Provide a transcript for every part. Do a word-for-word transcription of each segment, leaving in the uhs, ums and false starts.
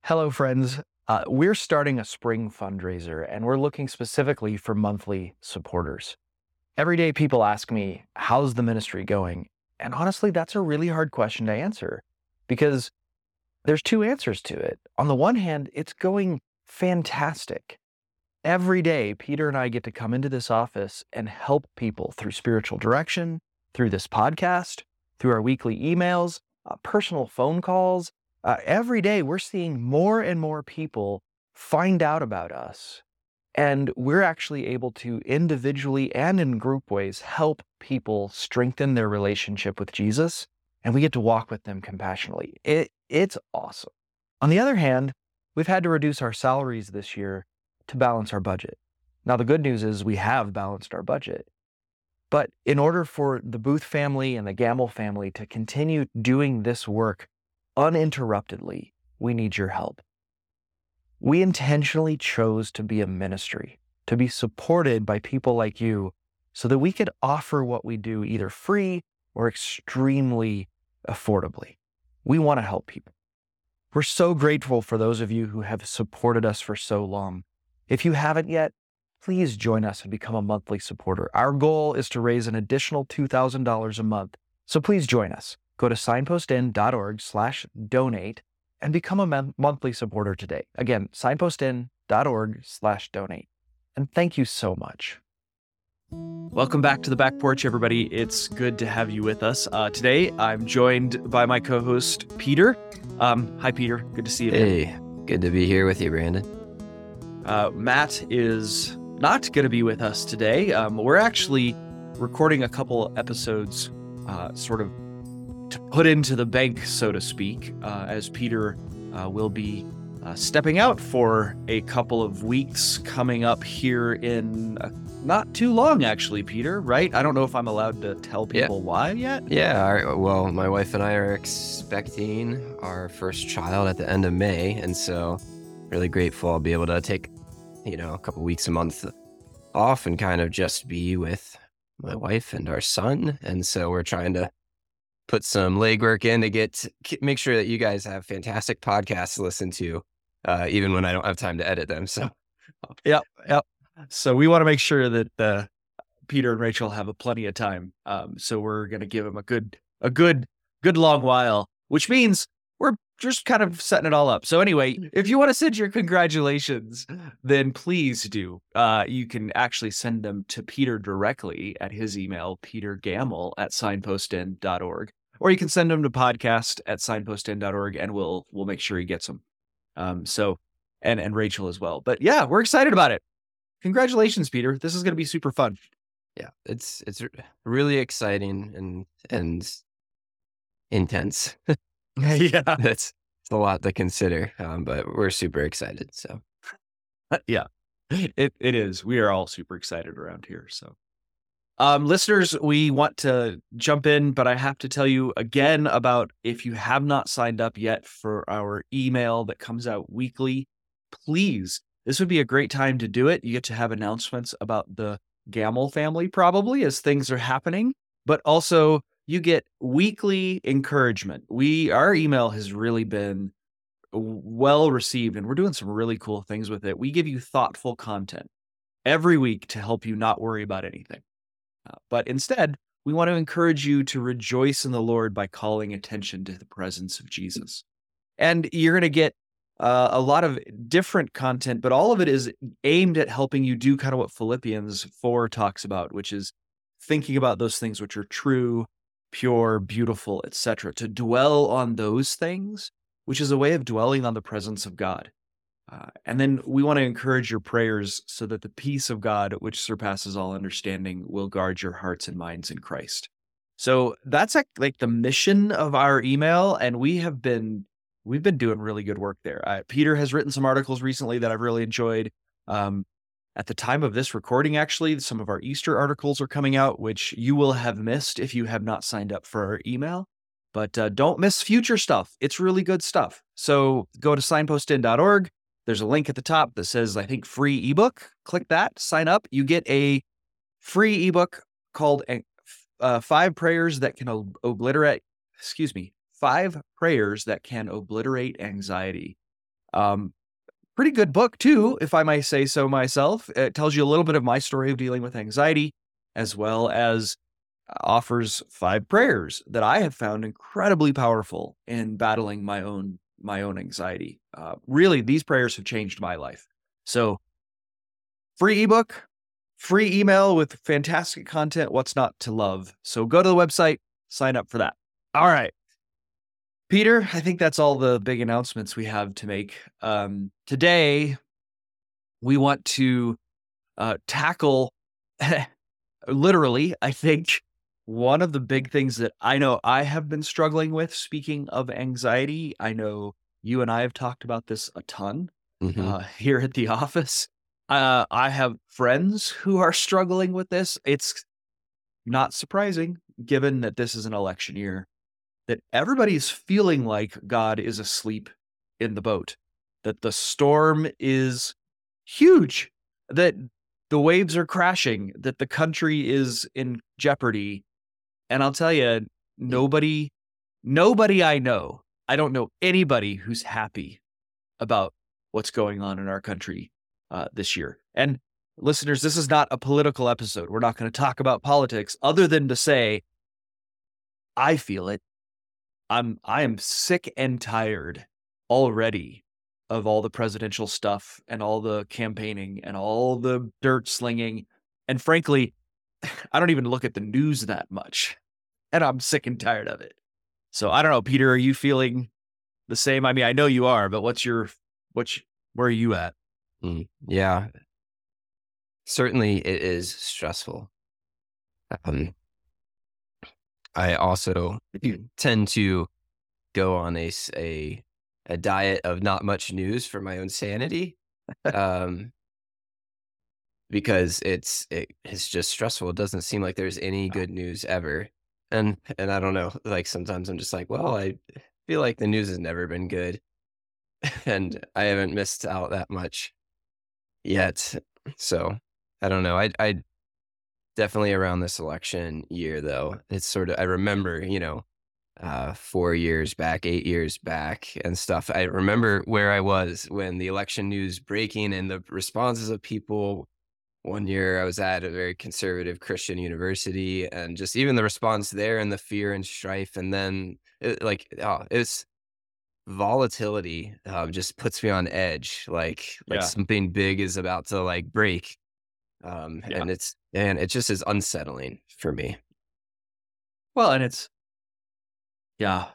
Hello, friends. Uh, we're starting a spring fundraiser and we're looking specifically for monthly supporters. Every day people ask me, how's the ministry going? And honestly, that's a really hard question to answer because there's two answers to it. On the one hand, it's going fantastic. Every day, Peter and I get to come into this office and help people through spiritual direction, through this podcast, through our weekly emails, uh, personal phone calls. Uh, every day, we're seeing more and more people find out about us. And we're actually able to individually and in group ways help people strengthen their relationship with Jesus. And we get to walk with them compassionately. It, it's awesome. On the other hand, we've had to reduce our salaries this year to balance our budget. Now, the good news is we have balanced our budget. But in order for the Booth family and the Gamble family to continue doing this work uninterruptedly, we need your help. We intentionally chose to be a ministry, to be supported by people like you, so that we could offer what we do either free or extremely affordably. We want to help people. We're so grateful for those of you who have supported us for so long. If you haven't yet, please join us and become a monthly supporter. Our goal is to raise an additional two thousand dollars a month. So please join us. Go to signpostin.org slash donate and become a mon- monthly supporter today. Again, signpostin.org slash donate. And thank you so much. Welcome back to the Back Porch, everybody. It's good to have you with us. Uh, today, I'm joined by my co-host, Peter. Um, hi, Peter. Good to see you. Hey, man. Good to be here with you, Brandon. Uh, Matt is not going to be with us today. Um, we're actually recording a couple episodes uh, sort of to put into the bank, so to speak, uh, as Peter uh, will be uh, stepping out for a couple of weeks coming up here in uh, not too long, actually, Peter, right? I don't know if I'm allowed to tell people yeah. why yet. Yeah, our, well, my wife and I are expecting our first child at the end of May, and so really grateful I'll be able to take, you know, a couple weeks a month off and kind of just be with my wife and our son. And so we're trying to put some legwork in to get make sure that you guys have fantastic podcasts to listen to, uh, even when I don't have time to edit them. So, yep, yep. So we want to make sure that uh, Peter and Rachel have a plenty of time. Um, so we're going to give them a good, a good, good long while, which means we're just kind of setting it all up. So anyway, if you want to send your congratulations, then please do. Uh, you can actually send them to Peter directly at his email, petergamble at signpostin dot org, or you can send them to podcast at signpostin dot org, and we'll we'll make sure he gets them. Um, so and and Rachel as well. But yeah, we're excited about it. Congratulations, Peter. This is going to be super fun. Yeah, it's it's really exciting and and intense. Yeah, it's, it's a lot to consider, um, but we're super excited. So, yeah, it it is. We are all super excited around here. So, um, listeners, we want to jump in, but I have to tell you again about if you have not signed up yet for our email that comes out weekly, please. This would be a great time to do it. You get to have announcements about the Gamble family probably as things are happening, but also you get weekly encouragement. We, our email has really been well received and we're doing some really cool things with it. We give you thoughtful content every week to help you not worry about anything. Uh, but instead, we want to encourage you to rejoice in the Lord by calling attention to the presence of Jesus. And you're going to get Uh, a lot of different content, but all of it is aimed at helping you do kind of what Philippians four talks about, which is thinking about those things which are true, pure, beautiful, et cetera, to dwell on those things, which is a way of dwelling on the presence of God. Uh, and then we want to encourage your prayers so that the peace of God, which surpasses all understanding, will guard your hearts and minds in Christ. So that's like, like the mission of our email, and we have been We've been doing really good work there. Uh, Peter has written some articles recently that I've really enjoyed. Um, at the time of this recording, actually, some of our Easter articles are coming out, which you will have missed if you have not signed up for our email. But uh, don't miss future stuff. It's really good stuff. So go to signpostin dot org. There's a link at the top that says, I think, free ebook. Click that, sign up. You get a free ebook called uh, Five Prayers That Can Ob- Obliterate, excuse me, Five Prayers That Can Obliterate Anxiety. Um, pretty good book too, if I may say so myself. It tells you a little bit of my story of dealing with anxiety, as well as offers five prayers that I have found incredibly powerful in battling my own my own anxiety. Uh, really, these prayers have changed my life. So, free ebook, free email with fantastic content. What's not to love? So go to the website, sign up for that. All right, Peter, I think that's all the big announcements we have to make. Um, today, we want to uh, tackle, literally, I think, one of the big things that I know I have been struggling with. Speaking of anxiety, I know you and I have talked about this a ton hmm uh, here at the office. Uh, I have friends who are struggling with this. It's not surprising, given that this is an election year, that everybody's feeling like God is asleep in the boat, that the storm is huge, that the waves are crashing, that the country is in jeopardy. And I'll tell you, nobody, nobody I know, I don't know anybody who's happy about what's going on in our country uh, this year. And listeners, this is not a political episode. We're not going to talk about politics other than to say, I feel it. I'm I am sick and tired already of all the presidential stuff and all the campaigning and all the dirt slinging. And frankly, I don't even look at the news that much. And I'm sick and tired of it. So I don't know, Peter, are you feeling the same? I mean, I know you are, but what's your what's where are you at? Mm, yeah, certainly it is stressful. Um, I also tend to go on a, s- a a diet of not much news for my own sanity, um, because it's it, it's just stressful. It doesn't seem like there's any good news ever, and and I don't know. Like sometimes I'm just like, well, I feel like the news has never been good, and I haven't missed out that much yet. So I don't know. I I definitely around this election year though, it's sort of I remember, you know, uh, four years back, eight years back and stuff. I remember where I was when the election news breaking and the responses of people. One year I was at a very conservative Christian university and just even the response there and the fear and strife. And then it, like, oh, it's volatility um, just puts me on edge. Like, like Yeah. something big is about to like break. Um, Yeah. and it's, and it just is unsettling for me. Well, and it's yeah,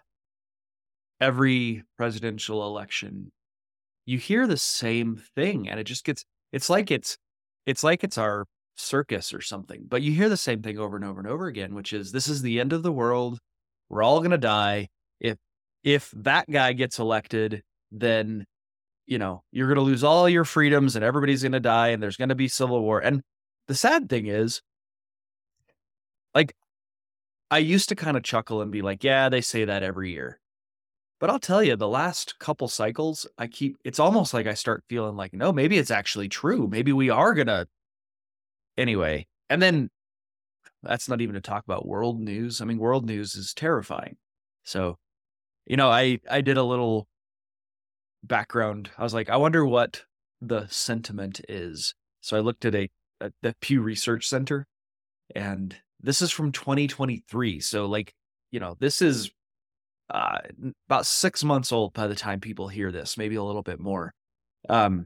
every presidential election, you hear the same thing and it just gets it's like it's it's like it's our circus or something. But you hear the same thing over and over and over again, which is this is the end of the world. We're all going to die. If if that guy gets elected, then you know, you're going to lose all your freedoms and everybody's going to die and there's going to be civil war. And the sad thing is, like I used to kind of chuckle and be like, yeah, they say that every year. But I'll tell you, the last couple cycles, I keep it's almost like I start feeling like, no, maybe it's actually true. Maybe we are gonna anyway. And then that's not even to talk about world news. I mean, world news is terrifying. So, you know, I I did a little background. I was like, I wonder what the sentiment is. So I looked at a at the Pew Research Center, and this is from twenty twenty-three. So like, you know, this is uh, about six months old by the time people hear this, maybe a little bit more. Um,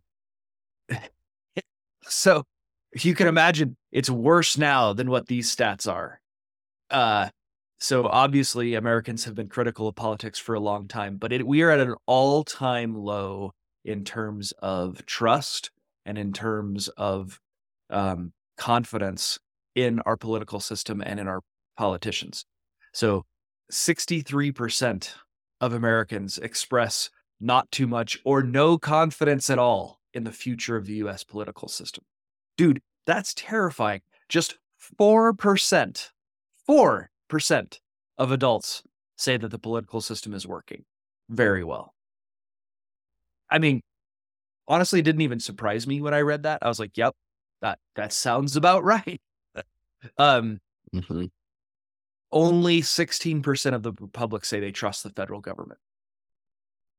so you can imagine it's worse now than what these stats are. Uh, so obviously Americans have been critical of politics for a long time, but it, we are at an all-time low in terms of trust and in terms of um, confidence in our political system and in our politicians. So sixty-three percent of Americans express not too much or no confidence at all in the future of the U S political system. Dude, that's terrifying. Just four percent, four percent of adults say that the political system is working very well. I mean, honestly, it didn't even surprise me when I read that. I was like, yep, that, that sounds about right. um, hmm Only sixteen percent of the public say they trust the federal government.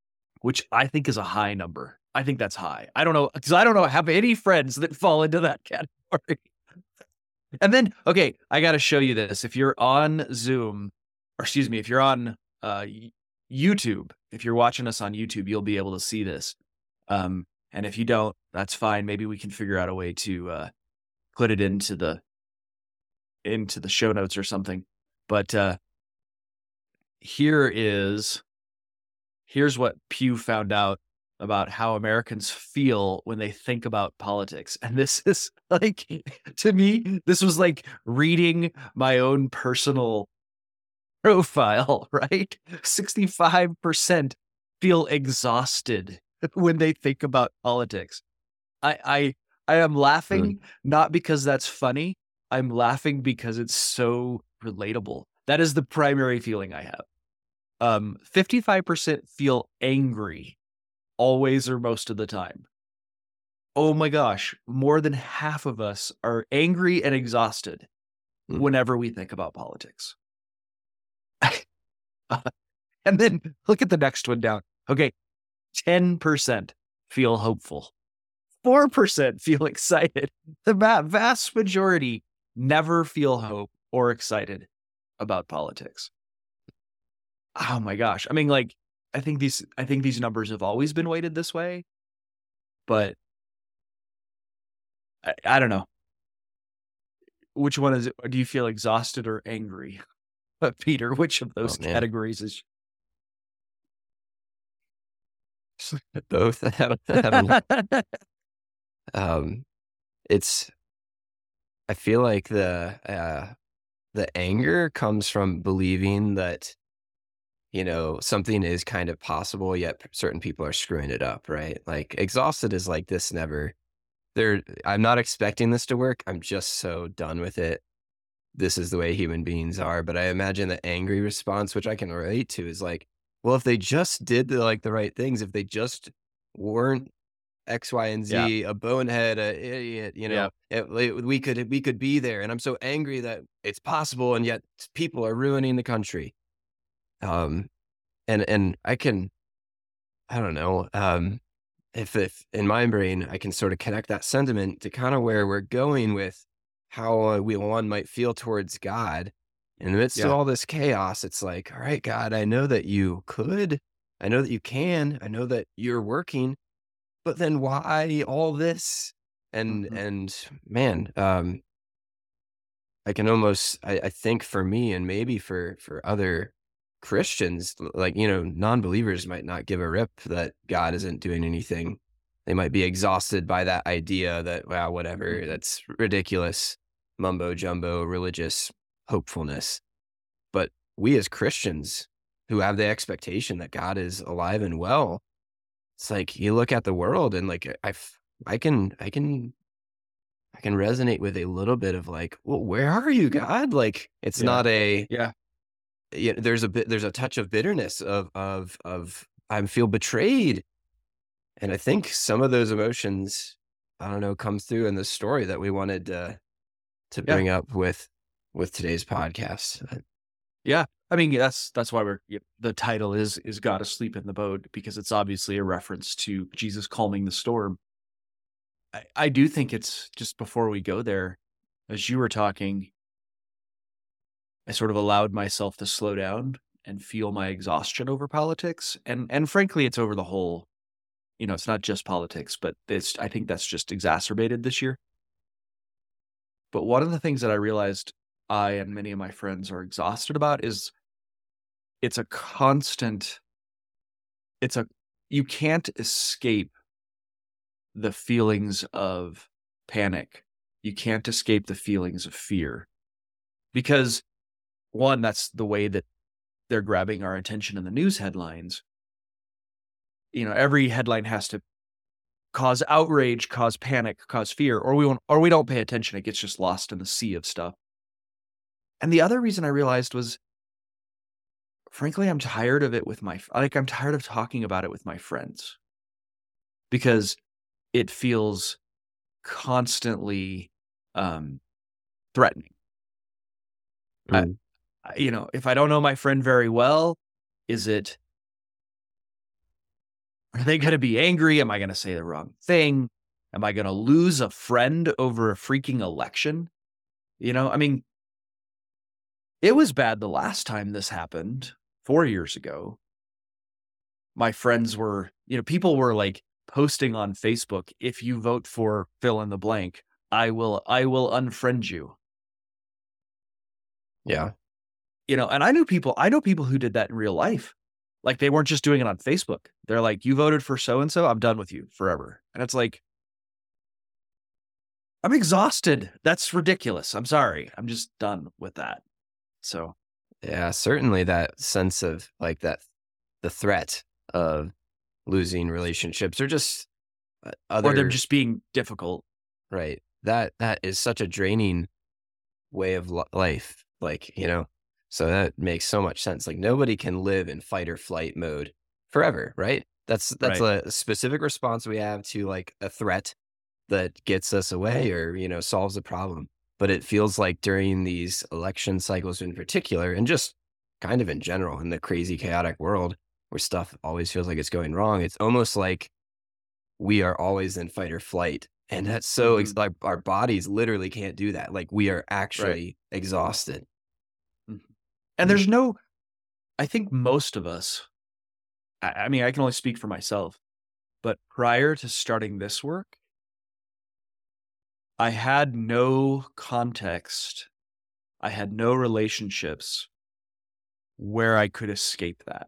which I think is a high number. I think that's high. I don't know, because I don't know have any friends that fall into that category. And then, okay, I got to show you this. If you're on Zoom, or excuse me, if you're on uh, YouTube, if you're watching us on YouTube, you'll be able to see this. Um, and if you don't, that's fine. Maybe we can figure out a way to uh, put it into the into the show notes or something. But uh, here is here's what Pew found out about how Americans feel when they think about politics. And this is like, to me, this was like reading my own personal profile, right? sixty-five percent feel exhausted when they think about politics. I I I am laughing not because that's funny. I'm laughing because it's so relatable. That is the primary feeling I have. Um, fifty-five percent feel angry always or most of the time. Oh my gosh, more than half of us are angry and exhausted Mm. whenever we think about politics. And then look at the next one down. Okay, ten percent feel hopeful. four percent feel excited. The va- vast majority never feel hope or excited about politics. Oh my gosh. I mean, like, I think these I think these numbers have always been weighted this way, but I, I don't know. Which one is it? Do you feel exhausted or angry? But Peter, which of those Oh, man. categories is Both. I don't, I don't know. Um, it's. I feel like the uh, the anger comes from believing that, you know, something is kind of possible, yet p- certain people are screwing it up, right? Like exhausted is like this never. There, I'm not expecting this to work. I'm just so done with it. This is the way human beings are. But I imagine the angry response, which I can relate to, is like, well, if they just did the like the right things, if they just weren't X, Y, and yeah, Z, a bonehead, a idiot, you yeah, know, it, it- we could we could be there. And I'm so angry that it's possible, and yet people are ruining the country. Um, and and I can, I don't know, um, if if in my brain I can sort of connect that sentiment to kind of where we're going with how uh, we one might feel towards God in the midst of yeah. all this chaos. It's like, all right, God, I know that you could, I know that you can, I know that you're working, but then why all this? And Mhm. and man, um, I can almost I, I think for me and maybe for for other Christians, l- like you know, non-believers might not give a rip that God isn't doing anything. They might be exhausted by that idea that, wow, whatever, Mhm. that's ridiculous, mumbo jumbo, religious hopefulness. But we as Christians who have the expectation that God is alive and well, it's like you look at the world and like I, f- I can, I can, I can resonate with a little bit of like, well, where are you, God? Like, it's Yeah, not a, yeah. yeah, there's a bit, there's a touch of bitterness of, of, of, I feel betrayed. And I think some of those emotions, I don't know, come through in the story that we wanted uh, to Yeah. bring up with, with today's podcast. Uh, Yeah. I mean, that's that's why we're y- the title is is God asleep in the boat, because it's obviously a reference to Jesus calming the storm. I, I do think it's just before we go there, as you were talking, I sort of allowed myself to slow down and feel my exhaustion over politics. And and frankly, it's over the whole, you know, it's not just politics, but it's I think that's just exacerbated this year. But one of the things that I realized I and many of my friends are exhausted about is it's a constant it's a you can't escape the feelings of panic. You can't escape the feelings of fear, because one, that's the way that they're grabbing our attention in the news headlines. You know, every headline has to cause outrage, cause panic, cause fear, or we won't, or we don't pay attention. It gets just lost in the sea of stuff. And the other reason I realized was, frankly, I'm tired of it with my like I'm tired of talking about it with my friends, because it feels constantly um, threatening. I, mm, I- you know, if I don't know my friend very well, is it Are they going to be angry? Am I going to say the wrong thing? Am I going to lose a friend over a freaking election? You know, I mean, it was bad the last time this happened four years ago. My friends were, you know, people were like posting on Facebook, if you vote for fill in the blank, I will, I will unfriend you. Yeah. You know, and I knew people, I know people who did that in real life. Like they weren't just doing it on Facebook. They're like, you voted for so-and-so, I'm done with you forever. And it's like, I'm exhausted. That's ridiculous. I'm sorry. I'm just done with that. So, Yeah, certainly that sense of like that, the threat of losing relationships or just uh, or them other, just being difficult. right. That, that is such a draining way of li- life. Like, you know, so that makes so much sense. Like nobody can live in fight or flight mode forever, right? That's, that's Right. a specific response we have to like a threat that gets us away or, you know, solves a problem. But it feels like during these election cycles in particular, and just kind of in general in the crazy, chaotic world where stuff always feels like it's going wrong, it's almost like we are always in fight or flight. And that's so, ex- Mhm. like, our bodies literally can't do that. Like, we are Right. actually exhausted. Mhm. And Mm. there's no, I think most of us, I, I mean, I can only speak for myself, but prior to starting this work, I had no context. I had no relationships where I could escape that.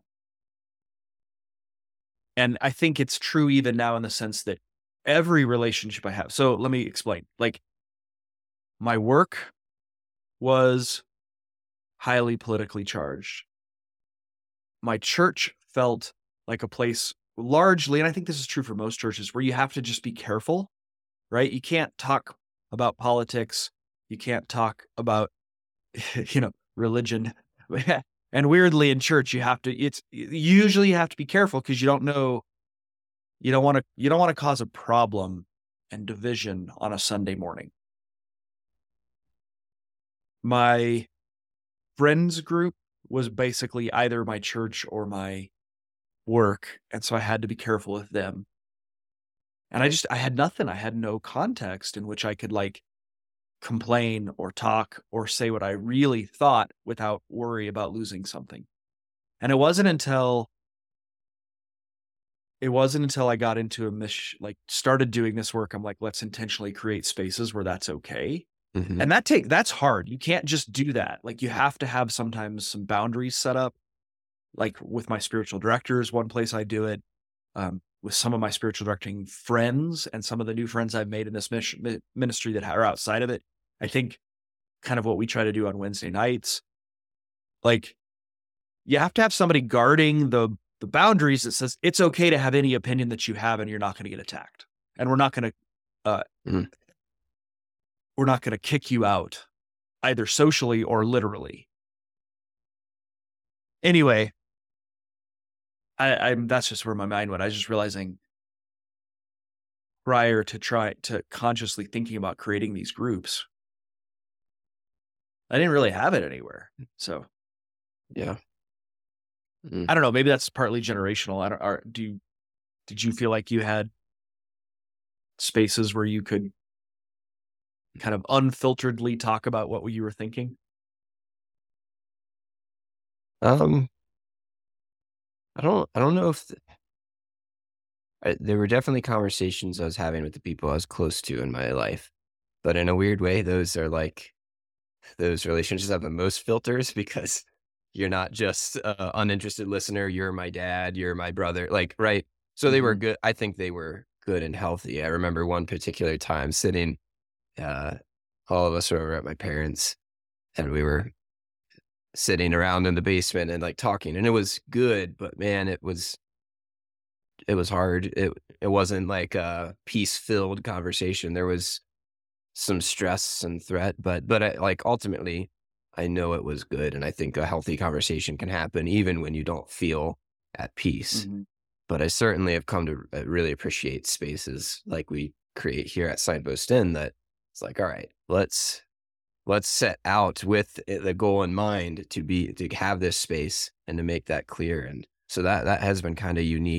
And I think it's true even now in the sense that every relationship I have. So let me explain. Like my work was highly politically charged. My church felt like a place largely, and I think this is true for most churches, where you have to just be careful, right? You can't talk about politics. You can't talk about, you know, religion. And weirdly in church, you have to, it's usually you have to be careful because you don't know, you don't want to, you don't want to cause a problem and division on a Sunday morning. My friends group was basically either my church or my work. And so I had to be careful with them. And I just, I had nothing. I had no context in which I could like complain or talk or say what I really thought without worry about losing something. And it wasn't until, it wasn't until I got into a mission, like started doing this work. I'm like, let's intentionally create spaces where that's okay. Hmm. And that take, that's hard. You can't just do that. Like you have to have sometimes some boundaries set up. Like with my spiritual directors, one place I do it, um, with some of my spiritual directing friends and some of the new friends I've made in this mission, mi- ministry that are outside of it. I think kind of what we try to do on Wednesday nights, like you have to have somebody guarding the the boundaries that says it's okay to have any opinion that you have and you're not going to get attacked. And we're not going to, uh, Hmm. we're not going to kick you out either socially or literally. Anyway, I, I'm, that's just where my mind went. I was just realizing prior to try to consciously thinking about creating these groups, I didn't really have it anywhere. So Yeah. Mm. I don't know. Maybe that's partly generational. I don't. Are, do you, did you feel like you had spaces where you could kind of unfilteredly talk about what you were thinking? Um, I don't, I don't know if th- I, there were definitely conversations I was having with the people I was close to in my life, but in a weird way, those are like, those relationships have the most filters because you're not just a uninterested listener. You're my dad. You're my brother. Like, right. So they were Mhm. good. I think they were good and healthy. I remember one particular time sitting, uh, all of us were over at my parents and we were sitting around in the basement and like talking and it was good, but man, it was, it was hard. It, it wasn't like a peace filled conversation. There was some stress and threat, but but I, like ultimately, I know it was good, and I think a healthy conversation can happen even when you don't feel at peace. Mhm. But I certainly have come to uh, really appreciate spaces like we create here at Signpost Inn. That it's like, all right, let's let's set out with it- the goal in mind to be to have this space and to make that clear. And so that that has been kind of unique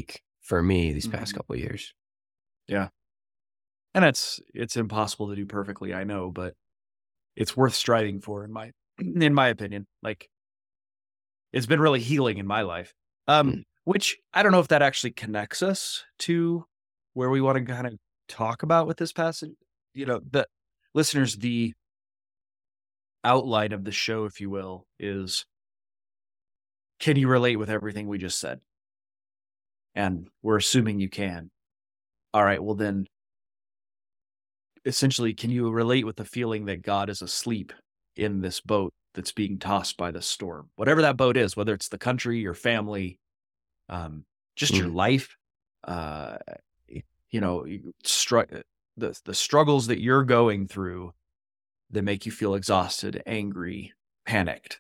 for me these past Mhm. couple of years. Yeah. And it's it's impossible to do perfectly, I know, but it's worth striving for in my in my opinion. Like it's been really healing in my life. Um, Mm. which I don't know if that actually connects us to where we want to kind of talk about with this passage. You know, the listeners, the outline of the show, if you will, is can you relate with everything we just said? And we're assuming you can. All right, well then essentially, can you relate with the feeling that God is asleep in this boat that's being tossed by the storm? Whatever that boat is, whether it's the country, your family, um, just your Mm. life, uh, y- you know, you str- the the struggles that you're going through that make you feel exhausted, angry, panicked,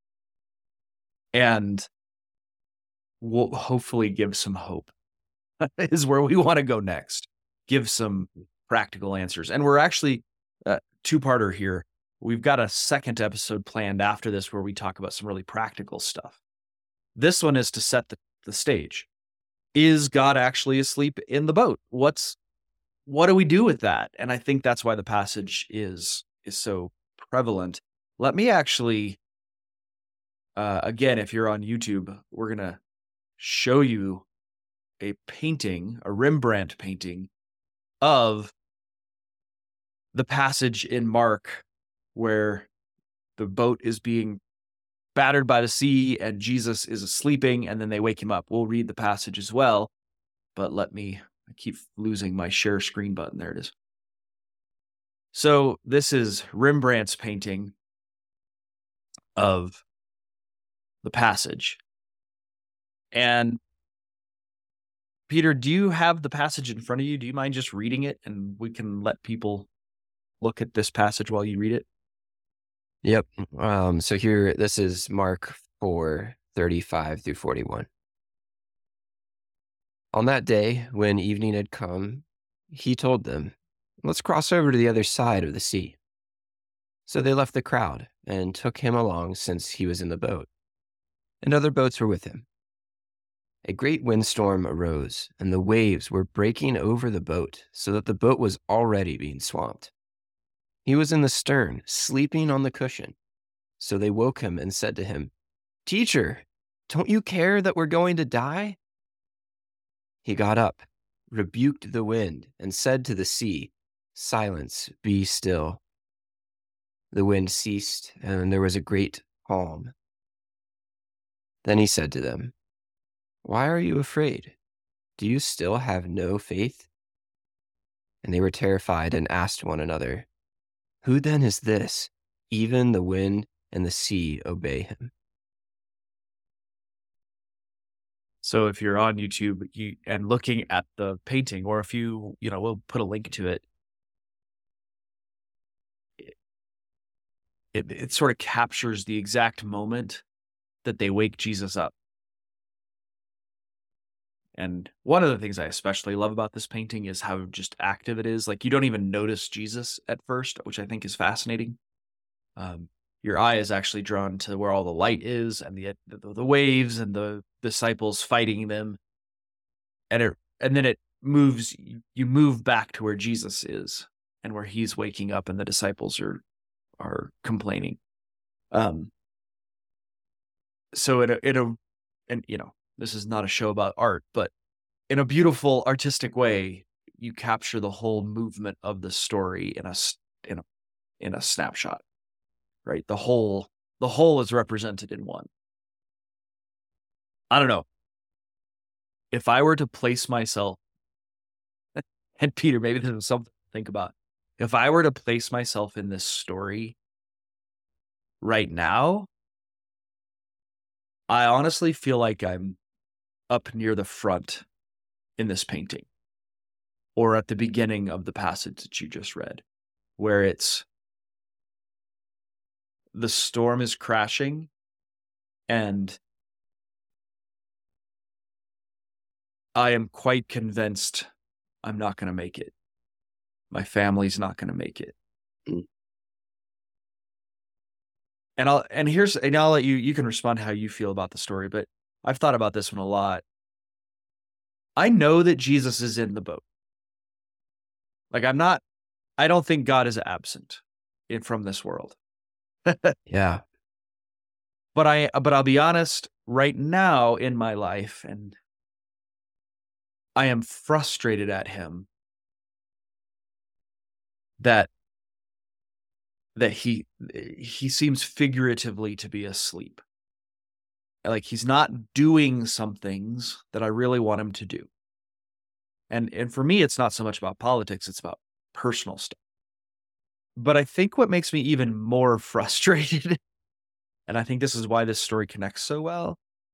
and will hopefully give some hope. Is where we want to go next. Give some practical answers. And we're actually uh, two-parter here. We've got a second episode planned after this where we talk about some really practical stuff. This one is to set the, the stage. Is God actually asleep in the boat? What's what do we do with that? And I think that's why the passage is is so prevalent. Let me actually uh, again, if you're on YouTube, we're gonna show you a painting, a Rembrandt painting of the passage in Mark where the boat is being battered by the sea and Jesus is sleeping and then they wake him up. We'll read the passage as well, but let me, I keep losing my share screen button. There it is. So this is Rembrandt's painting of the passage. And Peter, do you have the passage in front of you? Do you mind just reading it and we can let people look at this passage while you read it? Yep. Um, so here, this is Mark four thirty-five through forty-one. On that day, when evening had come, he told them, "Let's cross over to the other side of the sea." So they left the crowd and took him along since he was in the boat, and other boats were with him. A great windstorm arose, and the waves were breaking over the boat so that the boat was already being swamped. He was in the stern, sleeping on the cushion. So they woke him and said to him, "Teacher, don't you care that we're going to die?" He got up, rebuked the wind, and said to the sea, "Silence, be still." The wind ceased, and there was a great calm. Then he said to them, "Why are you afraid? Do you still have no faith?" And they were terrified and asked one another, "Who then is this? Even the wind and the sea obey him." So if you're on YouTube you, and looking at the painting, or if you, you know, we'll put a link to it, it, it, it sort of captures the exact moment that they wake Jesus up. And one of the things I especially love about this painting is how just active it is. Like you don't even notice Jesus at first, which I think is fascinating. Um, your eye is actually drawn to where all the light is and the the, the waves and the disciples fighting them, and it and then it moves. You, you move back to where Jesus is and where he's waking up, and the disciples are are complaining. Um, so in a in a and you know this is not a show about art, but in a beautiful artistic way, you capture the whole movement of the story in a s- in a in a snapshot, right? The whole the whole is represented in one. I don't know. If I were to place myself, and Peter, maybe this is something to think about. If I were to place myself in this story right now, I honestly feel like I'm up near the front in this painting or at the beginning of the passage that you just read, where it's the storm is crashing and I am quite convinced I'm not going to make it. My family's not going to make it. Mm. And I'll and here's and I'll let you you can respond how you feel about the story, but I've thought about this one a lot. I know that Jesus is in the boat. Like I'm not, I don't think God is absent in, from this world. Yeah. But I, but I'll be honest, right now in my life, and I am frustrated at him that that he he seems figuratively to be asleep. Like he's not doing some things that I really want him to do. And and for me, it's not so much about politics, it's about personal stuff. But I think what makes me even more frustrated, and I think this is why this story connects so well,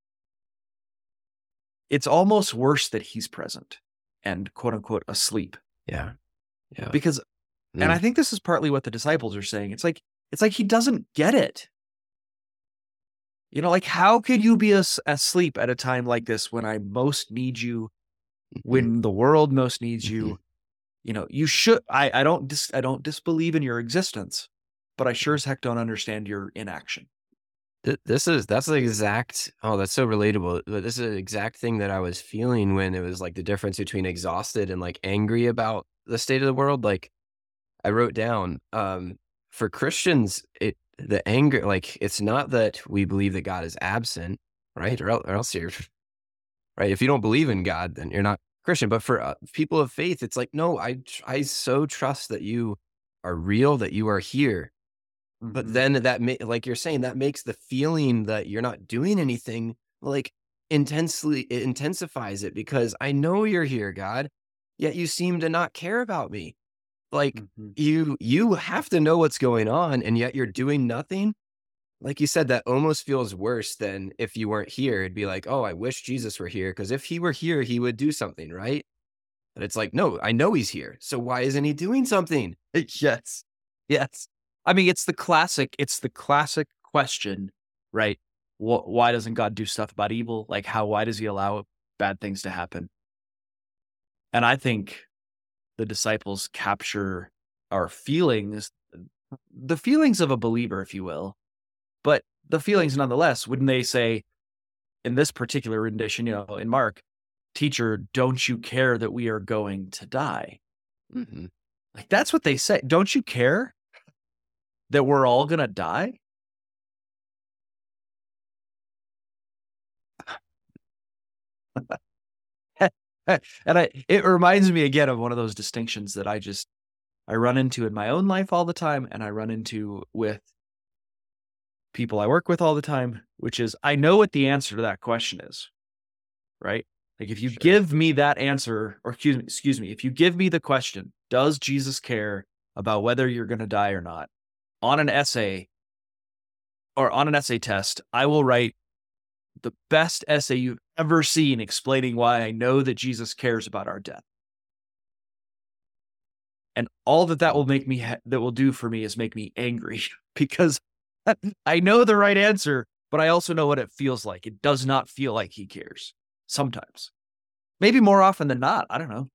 it's almost worse that he's present and quote unquote asleep. Yeah. Yeah. Because, and I Mm. think this is partly what the disciples are saying. It's like, it's like he doesn't get it. You know, like how could you be as- asleep at a time like this when I most need you, Mhm. when the world most needs Mhm. you? You know, you should, I, I don't, dis, I don't disbelieve in your existence, but I sure as heck don't understand your inaction. Th- This is that's the exact oh that's so relatable. But this is the exact thing that I was feeling when it was like the difference between exhausted and like angry about the state of the world. Like I wrote down um for Christians, it the anger, like it's not that we believe that God is absent, right? Or, el- or else you're right. If you don't believe in God, then you're not Christian. But for uh, people of faith, it's like no, I tr- I so trust that you are real, that you are here. But Mhm. then that ma like you're saying, that makes the feeling that you're not doing anything, like, intensely it intensifies it because I know you're here, God, yet you seem to not care about me. Like, Mhm. you you have to know what's going on, and yet you're doing nothing? Like you said, that almost feels worse than if you weren't here. It'd be like, "Oh, I wish Jesus were here because if he were here, he would do something," right? But it's like, "No, I know he's here, so why isn't he doing something?" Yes. Yes. I mean, it's the classic, it's the classic question, right? Wh- why doesn't God do stuff about evil? Like how, why does he allow bad things to happen? And I think the disciples capture our feelings, the feelings of a believer, if you will, but the feelings nonetheless, wouldn't they say in this particular rendition, you know, in Mark, teacher, don't you care that we are going to die? Mhm. Like that's what they say. Don't you care that we're all going to die? And I, it reminds me again of one of those distinctions that I just, I run into in my own life all the time. And I run into with people I work with all the time, which is I know what the answer to that question is, right? Like if you Sure. give me that answer, or excuse me, excuse me, if you give me the question, does Jesus care about whether you're going to die or not on an essay or on an essay test, I will write the best essay you've ever seen explaining why I know that Jesus cares about our death. And all that that will make me, ha- that will do for me is make me angry because I know the right answer, but I also know what it feels like. It does not feel like he cares sometimes. Maybe more often than not. I don't know.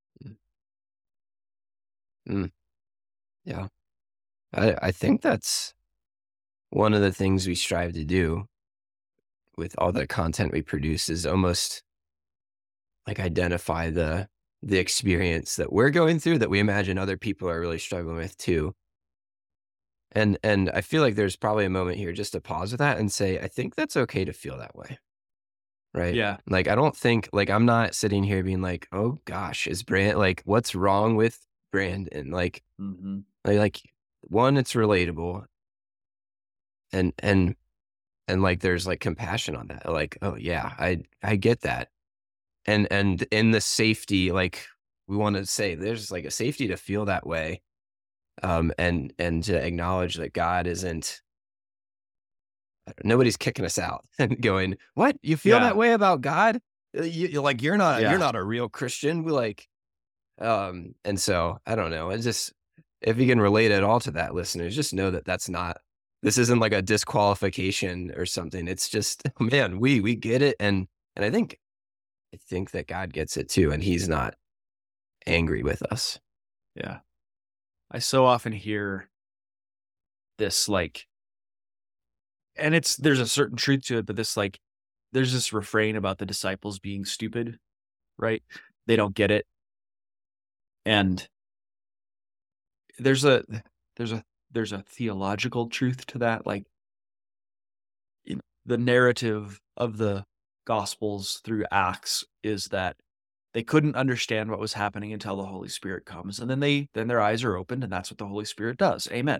Mm, yeah. I I think that's one of the things we strive to do with all the content we produce is almost like identify the the experience that we're going through that we imagine other people are really struggling with too. And and I feel like there's probably a moment here just to pause with that and say, I think that's okay to feel that way. Right. Yeah. Like I don't think like I'm not sitting here being like, oh gosh, is Brand like what's wrong with Brandon? Like Mm-hmm. like, like one, it's relatable and and and like there's like compassion on that. Like, oh yeah, I I get that. And and in the safety, like we want to say there's like a safety to feel that way. Um and and to acknowledge that God isn't nobody's kicking us out and going, "What? You feel that Yeah. way about God? Uh, You, you're like you're not you're Yeah. not a real Christian." We like um and so I don't know. It's just if you can relate at all to that, listeners, just know that that's not this isn't like a disqualification or something. It's just man, we we get it and and I think I think that God gets it too and he's not angry with us. Yeah. I so often hear this like, and it's, there's a certain truth to it, but this like, there's this refrain about the disciples being stupid. right? They don't get it. And there's a there's a there's a theological truth to that. Like, you know, the narrative of the Gospels through Acts is that they couldn't understand what was happening until the Holy Spirit comes, and then they then their eyes are opened, and that's what the Holy Spirit does. Amen.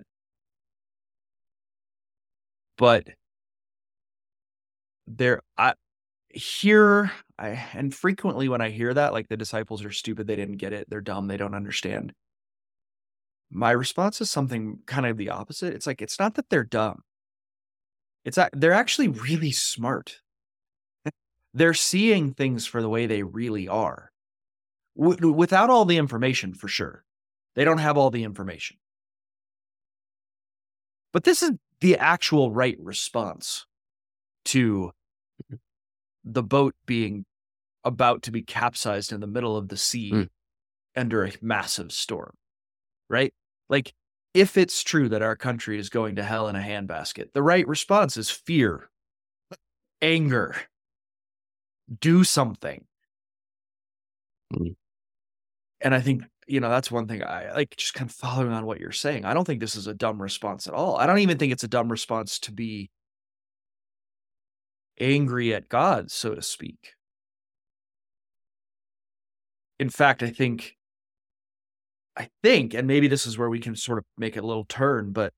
But there, I here, I and frequently when I hear that, like the disciples are stupid, they didn't get it, they're dumb, they don't understand. My response is something kind of the opposite. It's like, it's not that they're dumb. It's that they're actually really smart. They're seeing things for the way they really are. W- without all the information, for sure. They don't have all the information. But this is the actual right response to the boat being about to be capsized in the middle of the sea Mm. under a massive storm, right? Like, if it's true that our country is going to hell in a handbasket, the right response is fear, anger, do something. Mm. And I think, you know, that's one thing I like, just kind of following on what you're saying. I don't think this is a dumb response at all. I don't even think it's a dumb response to be angry at God, so to speak. In fact, I think, I think, and maybe this is where we can sort of make a little turn, but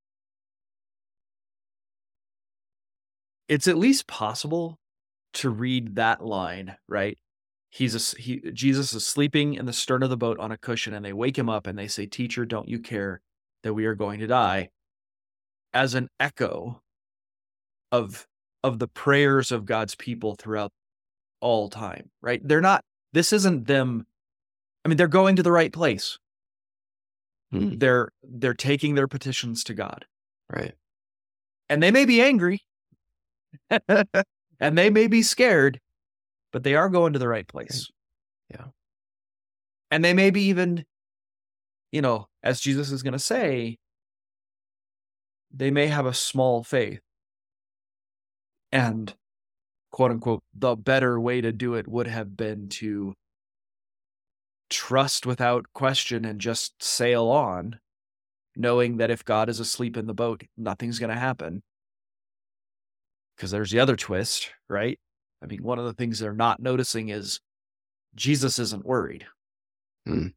it's at least possible to read that line, right? He's a, he, Jesus is sleeping in the stern of the boat on a cushion, and they wake him up and they say, "Teacher, don't you care that we are going to die?" as an echo of of the prayers of God's people throughout all time, right? They're not, this isn't them. I mean, they're going to the right place. Mm. They're they're taking their petitions to God. Right. And they may be angry and they may be scared, but they are going to the right place. Yeah. And they may be even, you know, as Jesus is going to say, they may have a small faith. And quote unquote, the better way to do it would have been to trust without question and just sail on, knowing that if God is asleep in the boat, nothing's going to happen. Because there's the other twist, right? I mean, one of the things they're not noticing is Jesus isn't worried. Mm.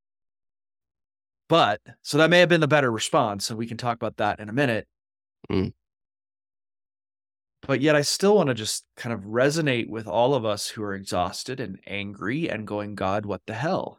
But, so that may have been the better response, and we can talk about that in a minute. Mm. But yet I still want to just kind of resonate with all of us who are exhausted and angry and going, "God, what the hell?"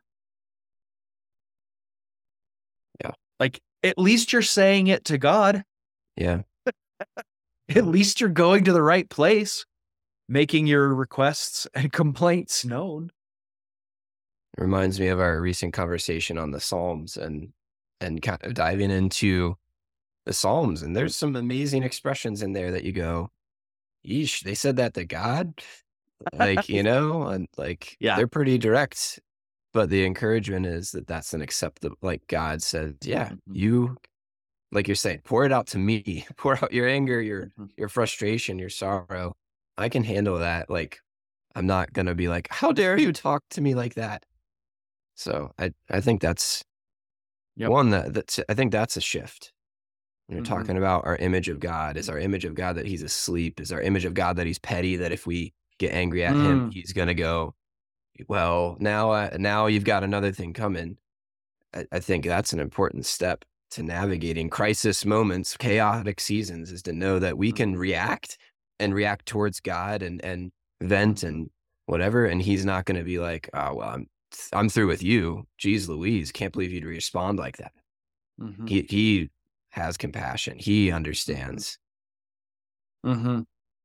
Yeah. Like, at least you're saying it to God. Yeah. At least you're going to the right place, making your requests and complaints known. It reminds me of our recent conversation on the Psalms and and kind of diving into the Psalms. And there's some amazing expressions in there that you go, "Yeesh, they said that to God?" Like, you know, and like, Yeah. they're pretty direct. But the encouragement is that that's an acceptable, like God says, yeah, Mhm. you, like you're saying, pour it out to me, pour out your anger, your, Mhm. your frustration, your sorrow. I can handle that. Like, I'm not going to be like, "How dare you talk to me like that?" So I, I think that's Yep. one that, that's, I think that's a shift. When you're Mhm. talking about our image of God, is our image of God that he's asleep? Is our image of God that he's petty? That if we get angry at him, Mm. he's going to go, "Well, now, uh, now you've got another thing coming." I, I think that's an important step to navigating crisis moments, chaotic seasons, is to know that we can react and react towards God and, and vent and whatever. And he's not going to be like, "Oh, well, I'm, I'm through with you. Geez, Louise, can't believe you'd respond like that." Mhm. He, he has compassion. He understands. Mhm.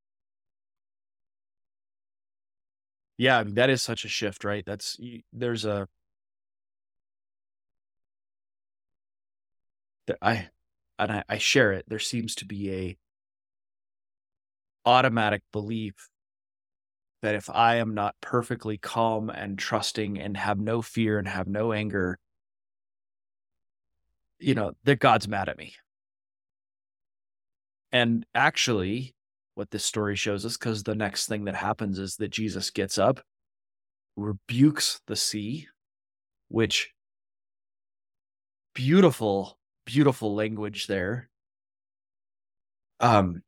Yeah, I mean, that is such a shift, right? That's y- there's a th- I and I, I share it. There seems to be a automatic belief that if I am not perfectly calm and trusting and have no fear and have no anger, you know, that God's mad at me. And actually, what this story shows us, because the next thing that happens is that Jesus gets up rebukes the sea, which beautiful, beautiful language there. Um,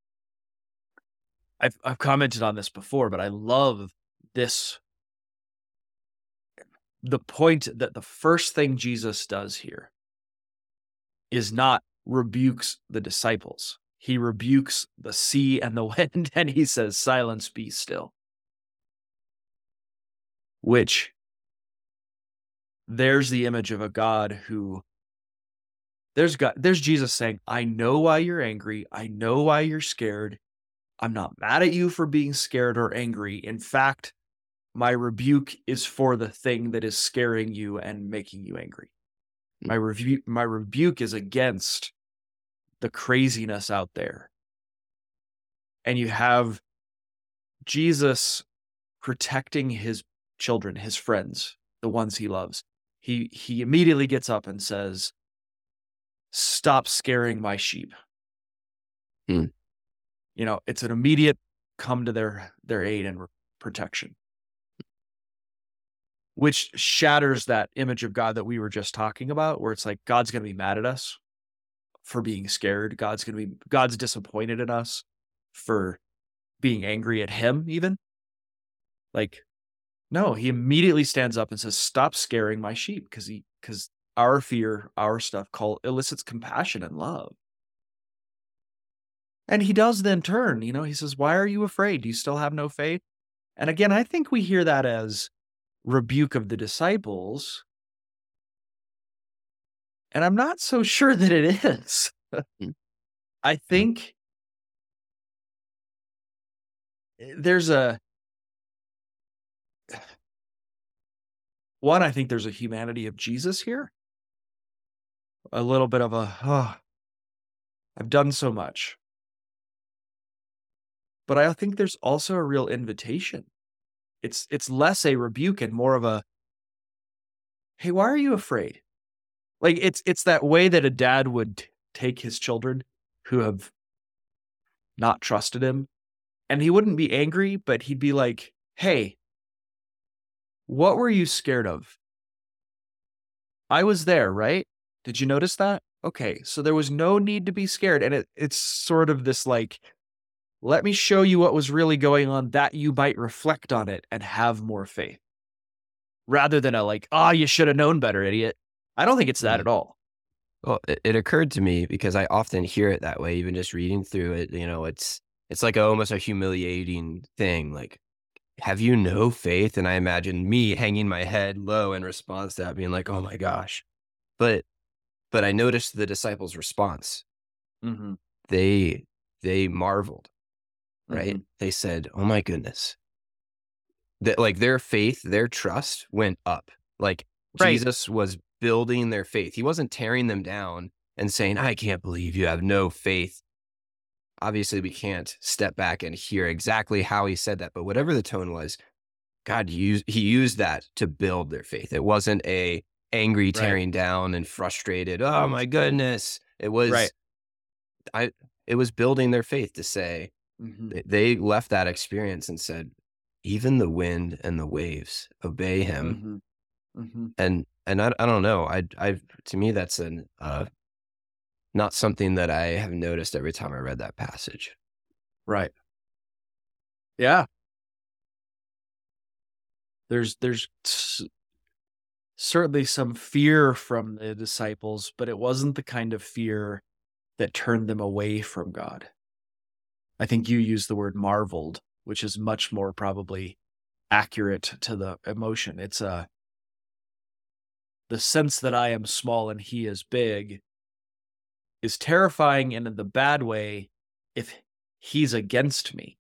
I've I've commented on this before, but I love this. The point that the first thing Jesus does here is not rebukes the disciples. He rebukes the sea and the wind, and he says, "Silence, be still." Which, there's the image of a God who, there's God, there's Jesus saying, "I know why you're angry. I know why you're scared. I'm not mad at you for being scared or angry. In fact, my rebuke is for the thing that is scaring you and making you angry. My rebuke, my rebuke is against the craziness out there." And you have Jesus protecting his children, his friends, the ones he loves. He he immediately gets up and says, "Stop scaring my sheep." Hmm. You know, it's an immediate come to their their aid and re- protection, which shatters that image of God that we were just talking about, where it's like God's going to be mad at us for being scared. God's going to be God's disappointed in us for being angry at him, even. Like, no, he immediately stands up and says, "Stop scaring my sheep," because he because our fear, our stuff call elicits compassion and love. And he does then turn, you know, he says, "Why are you afraid? Do you still have no faith?" And again, I think we hear that as rebuke of the disciples. And I'm not so sure that it is. I think there's a one, I think there's a humanity of Jesus here. A little bit of a, oh, I've done so much. But I think there's also a real invitation. It's it's less a rebuke and more of a, "Hey, why are you afraid?" Like it's it's that way that a dad would t- take his children who have not trusted him, and he wouldn't be angry, but he'd be like, "Hey, what were you scared of? I was there, right? Did you notice that? Okay, so there was no need to be scared." And it, it's sort of this like, let me show you what was really going on that you might reflect on it and have more faith. Rather than a like, "Ah, oh, you should have known better, idiot." I don't think it's that Yeah. at all. Well, it, it occurred to me because I often hear it that way, even just reading through it. You know, it's it's like a, almost a humiliating thing. Like, have you no faith? And I imagine me hanging my head low in response to that, being like, "Oh my gosh!" But but I noticed the disciples' response. Mm-hmm. They they marveled, right? Mm-hmm. They said, "Oh my goodness!" That like their faith, their trust went up. Like Right. Jesus was building their faith. He wasn't tearing them down and saying, "I can't believe you have no faith." Obviously, we can't step back and hear exactly how he said that, but whatever the tone was, God used he used that to build their faith. It wasn't a angry Right. tearing down and frustrated, "Oh my goodness." It Right. was I it was building their faith to say, Mm-hmm. they they left that experience and said, "Even the wind and the waves obey him." Mm-hmm. Mm-hmm. And and I I don't know. I I to me that's an uh not something that I have noticed every time I read that passage. Right. Yeah. There's there's s- certainly some fear from the disciples, but it wasn't the kind of fear that turned them away from God. I think you used the word marveled, which is much more probably accurate to the emotion. It's a the sense that I am small and he is big is terrifying and in the bad way if he's against me.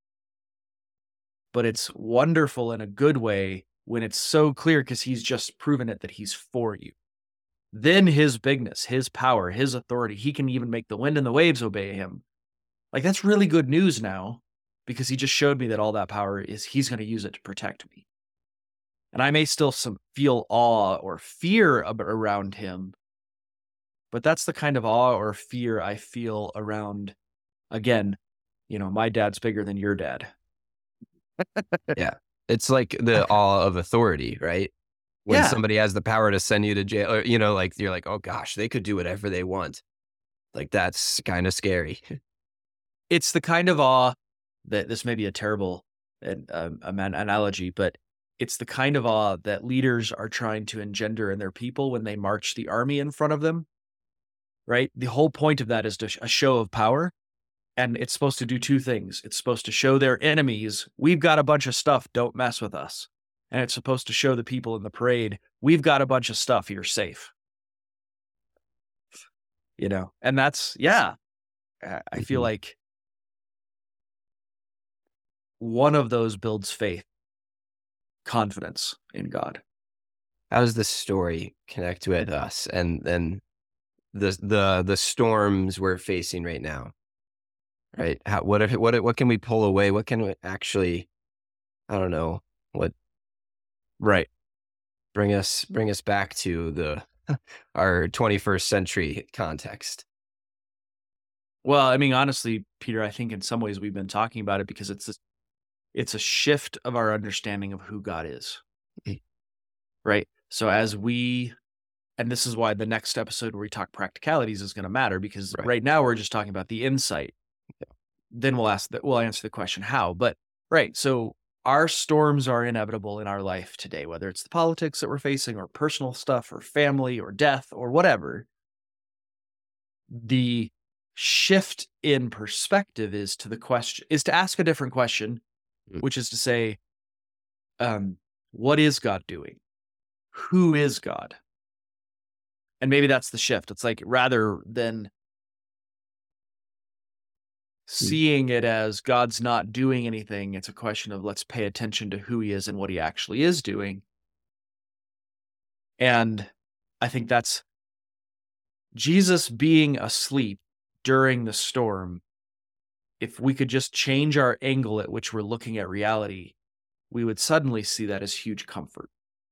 But it's wonderful in a good way when it's so clear because he's just proven it that he's for you. Then his bigness, his power, his authority, he can even make the wind and the waves obey him. Like, that's really good news now because he just showed me that all that power is he's going to use it to protect me. And I may still some feel awe or fear around him, but that's the kind of awe or fear I feel around, again, you know, my dad's bigger than your dad. Yeah. It's like the awe of authority, right? When Yeah. somebody has the power to send you to jail, or, you know, like you're like, oh gosh, they could do whatever they want. Like that's kind of scary. It's the kind of awe that this may be a terrible an, um, um, an analogy, but it's the kind of awe that leaders are trying to engender in their people when they march the army in front of them, right? The whole point of that is to sh- a show of power. And it's supposed to do two things. It's supposed to show their enemies, we've got a bunch of stuff, don't mess with us. And it's supposed to show the people in the parade, we've got a bunch of stuff, you're safe. You know, and that's, yeah, I I feel Mhm. like one of those builds faith, confidence in God. How does this story connect with us and then the the the storms we're facing right now? Right? How, what if what what can we pull away? What can we actually, I don't know, what Right. bring us bring us back to the our twenty-first century context? Well, I mean, honestly, Peter, I think in some ways we've been talking about it because it's a, it's a shift of our understanding of who God is, Mm. right? So as we, and this is why the next episode where we talk practicalities is going to matter, because Right. right now we're just talking about the insight. Then we'll ask that we'll answer the question how. But right, so our storms are inevitable in our life today, whether it's the politics that we're facing or personal stuff or family or death or whatever. The shift in perspective is to the question is to ask a different question, Mm. which is to say, um, what is God doing? Who is God? And maybe that's the shift. It's like rather than seeing it as God's not doing anything, it's a question of let's pay attention to who he is and what he actually is doing. And I think that's Jesus being asleep during the storm. If we could just change our angle at which we're looking at reality, we would suddenly see that as huge comfort,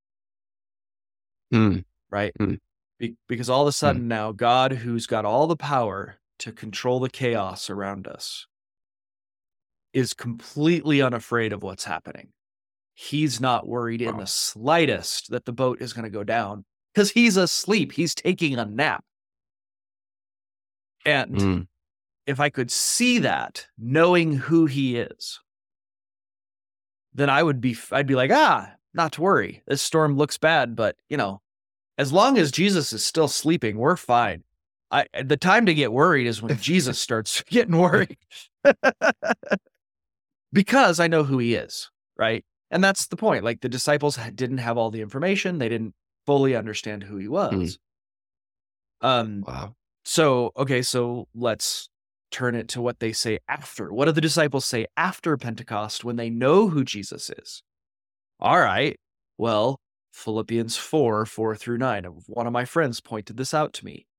Mm. right? Mm. Be- because all of a Mm. sudden now, God, who's got all the power to control the chaos around us, is completely unafraid of what's happening. He's not worried in Wow. the slightest that the boat is going to go down because he's asleep. He's taking a nap. And Mm. if I could see that, knowing who he is, then I would be, I'd be like, ah, not to worry. This storm looks bad, but you know, as long as Jesus is still sleeping, we're fine. I, the time to get worried is when Jesus starts getting worried because I know who he is, right? And that's the point. Like the disciples didn't have all the information. They didn't fully understand who he was. Mm. Um, Wow. So, okay, so let's turn it to what they say after. What do the disciples say after Pentecost when they know who Jesus is? All right, well, Philippians four, four through nine. One of my friends pointed this out to me.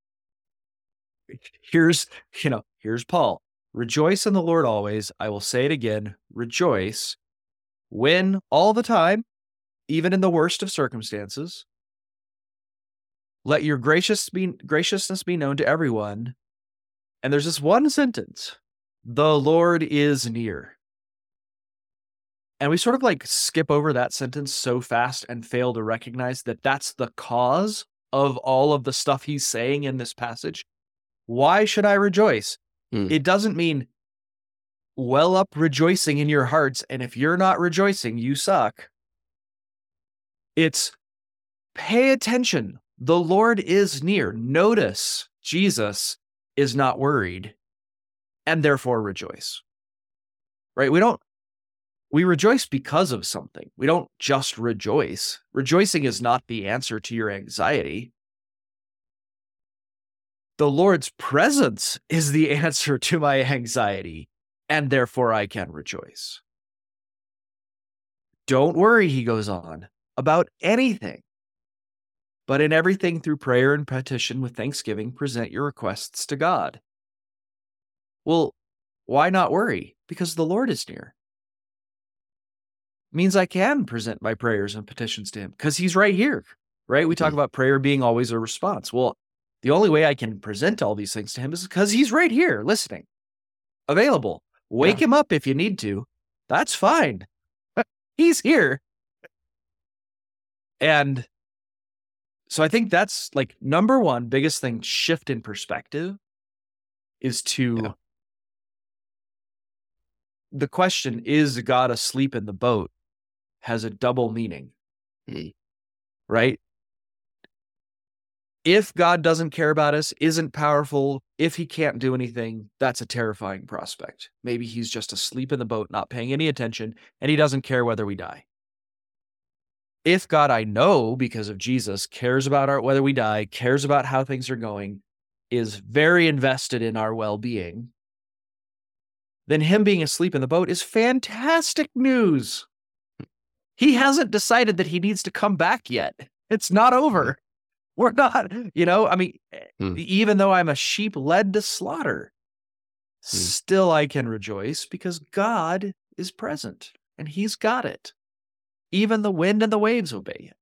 Here's, you know, here's Paul. Rejoice in the Lord always. I will say it again, rejoice. Win all the time, even in the worst of circumstances. Let your gracious be, graciousness be known to everyone. And there's this one sentence, the Lord is near. And we sort of like skip over that sentence so fast and fail to recognize that that's the cause of all of the stuff he's saying in this passage. Why should I rejoice? Mm. It doesn't mean well up rejoicing in your hearts. And if you're not rejoicing, you suck. It's pay attention. The Lord is near. Notice Jesus is not worried and therefore rejoice. Right? We don't, we rejoice because of something. We don't just rejoice. Rejoicing is not the answer to your anxiety. The Lord's presence is the answer to my anxiety, and therefore I can rejoice. Don't worry, he goes on, about anything. But in everything through prayer and petition with thanksgiving, present your requests to God. Well, why not worry? Because the Lord is near. It means I can present my prayers and petitions to him because he's right here, right? We talk Mm. about prayer being always a response. Well, the only way I can present all these things to him is because he's right here listening, available. Wake Yeah. him up if you need to. That's fine. He's here. And so I think that's like number one biggest thing, shift in perspective, is to Yeah. the question, is God asleep in the boat, has a double meaning, Mm. right? If God doesn't care about us, isn't powerful, if he can't do anything, that's a terrifying prospect. Maybe he's just asleep in the boat, not paying any attention, and he doesn't care whether we die. If God, I know because of Jesus, cares about our whether we die, cares about how things are going, is very invested in our well-being, then him being asleep in the boat is fantastic news. He hasn't decided that he needs to come back yet. It's not over. We're not, you know, I mean, Hmm. even though I'm a sheep led to slaughter, still I can rejoice because God is present and he's got it. Even the wind and the waves obey him.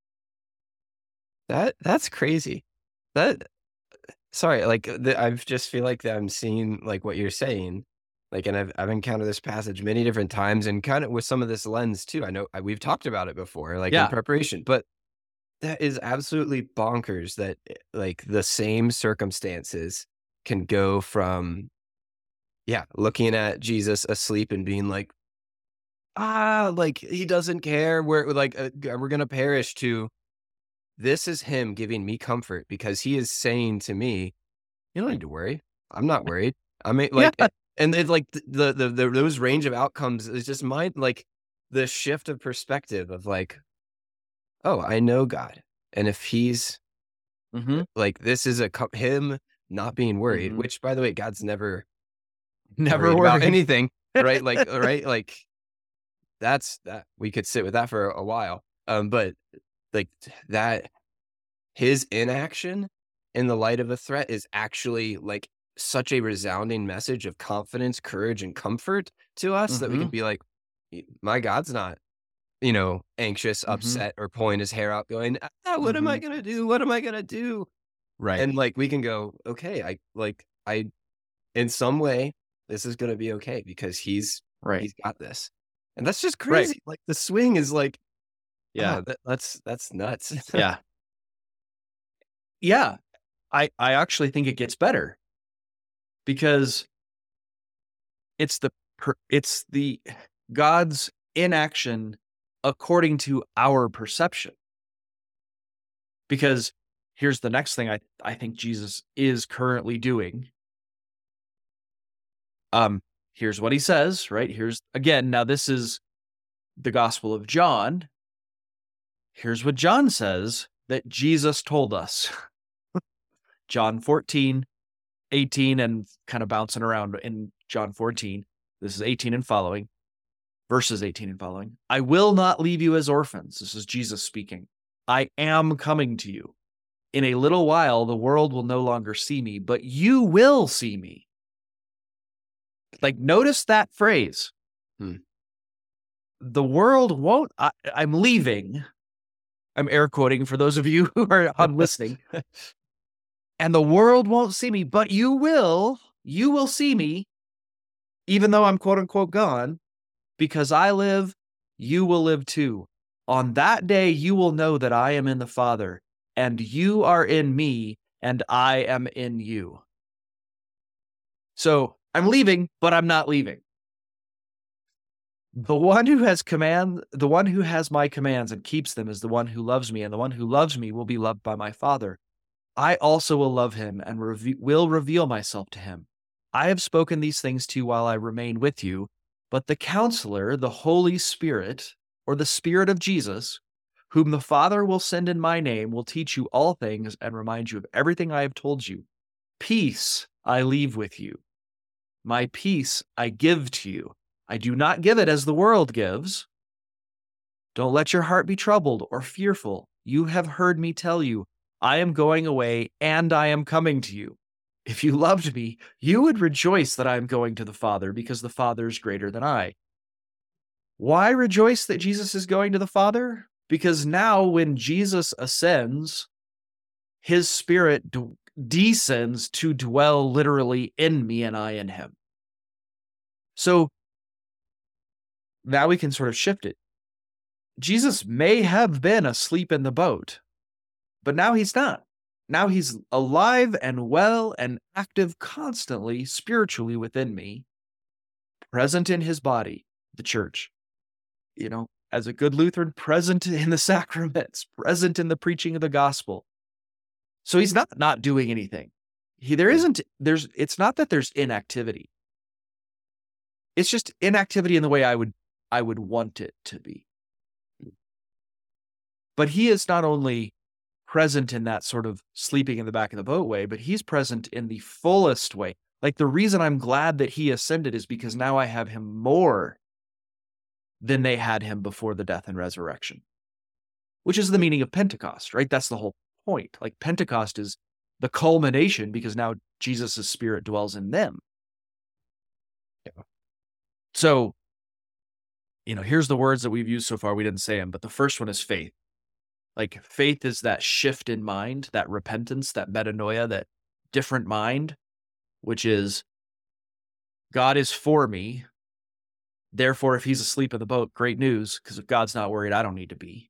That that's crazy. That sorry, like the, I just feel like that I'm seeing like what you're saying, like, and I've I've encountered this passage many different times, and kind of with some of this lens too. I know I, we've talked about it before, like in Yeah. preparation, but that is absolutely bonkers. That eh, like the same circumstances can go from, yeah, looking at Jesus asleep and being like, ah, like he doesn't care. We're like uh, we're gonna perish. To this is him giving me comfort because he is saying to me, "You don't need to worry. I'm not worried." I mean, Yeah. like, a- and it's like the, the the those range of outcomes is just mind like the shift of perspective of like, oh, I know God, and if he's Mm-hmm. like, this is a co- him not being worried. Mm-hmm. Which, by the way, God's never Never worried about worried. anything, right? Like, right? Like that's that we could sit with that for a while. Um, but like that his inaction in the light of a threat is actually like such a resounding message of confidence, courage, and comfort to us that we Mm-hmm. can be like, "Y- my God's not, you know, anxious, Mm-hmm. upset, or pulling his hair out, going, ah, what am Mm-hmm. I gonna do? What am I gonna do? Right. And like we can go, okay, I like I in some way this is gonna be okay because he's Right. he's got this. And that's just Right. crazy. Like the swing is like, Yeah. oh, that, that's that's nuts. Yeah. Yeah. I, I actually think it gets better because it's the per, it's the God's inaction according to our perception. Because here's the next thing I, I think Jesus is currently doing. Um, here's what he says, right? Here's again, now this is the Gospel of John. Here's what John says that Jesus told us. John fourteen, eighteen, and kind of bouncing around in John fourteen. This is eighteen and following. Verses eighteen and following. I will not leave you as orphans. This is Jesus speaking. I am coming to you. In a little while, the world will no longer see me, but you will see me. Like, notice that phrase. Hmm. The world won't, I, I'm leaving. I'm air quoting for those of you who are on listening. And the world won't see me, but you will. You will see me, even though I'm quote unquote gone, because I live, you will live too. On that day, you will know that I am in the Father, and you are in me, and I am in you. So I'm leaving, but I'm not leaving. The one who has command, the one who has my commands and keeps them is the one who loves me, and the one who loves me will be loved by my Father. I also will love him and reve- will reveal myself to him. I have spoken these things to you while I remain with you, but the Counselor, the Holy Spirit, or the Spirit of Jesus, whom the Father will send in my name, will teach you all things and remind you of everything I have told you. Peace I leave with you. My peace I give to you. I do not give it as the world gives. Don't let your heart be troubled or fearful. You have heard me tell you, I am going away and I am coming to you. If you loved me, you would rejoice that I am going to the Father because the Father is greater than I. Why rejoice that Jesus is going to the Father? Because now when Jesus ascends, his Spirit d- descends to dwell literally in me and I in him. So now we can sort of shift it. Jesus may have been asleep in the boat, but now he's not. Now he's alive and well and active constantly, spiritually within me, present in his body, the church. You know, as a good Lutheran, present in the sacraments, present in the preaching of the gospel. So he's not not doing anything. He, there isn't, there's, it's not that there's inactivity. It's just inactivity in the way I would, I would want it to be. But he is not only present in that sort of sleeping in the back of the boat way, but he's present in the fullest way. Like, the reason I'm glad that he ascended is because now I have him more than they had him before the death and resurrection, which is the meaning of Pentecost, right? That's the whole point. Like, Pentecost is the culmination because now Jesus' spirit dwells in them. Yeah. So, you know, here's the words that we've used so far. We didn't say them, but the first one is faith. Like, faith is that shift in mind, that repentance, that metanoia, that different mind, which is God is for me. Therefore, if he's asleep in the boat, great news, because if God's not worried, I don't need to be.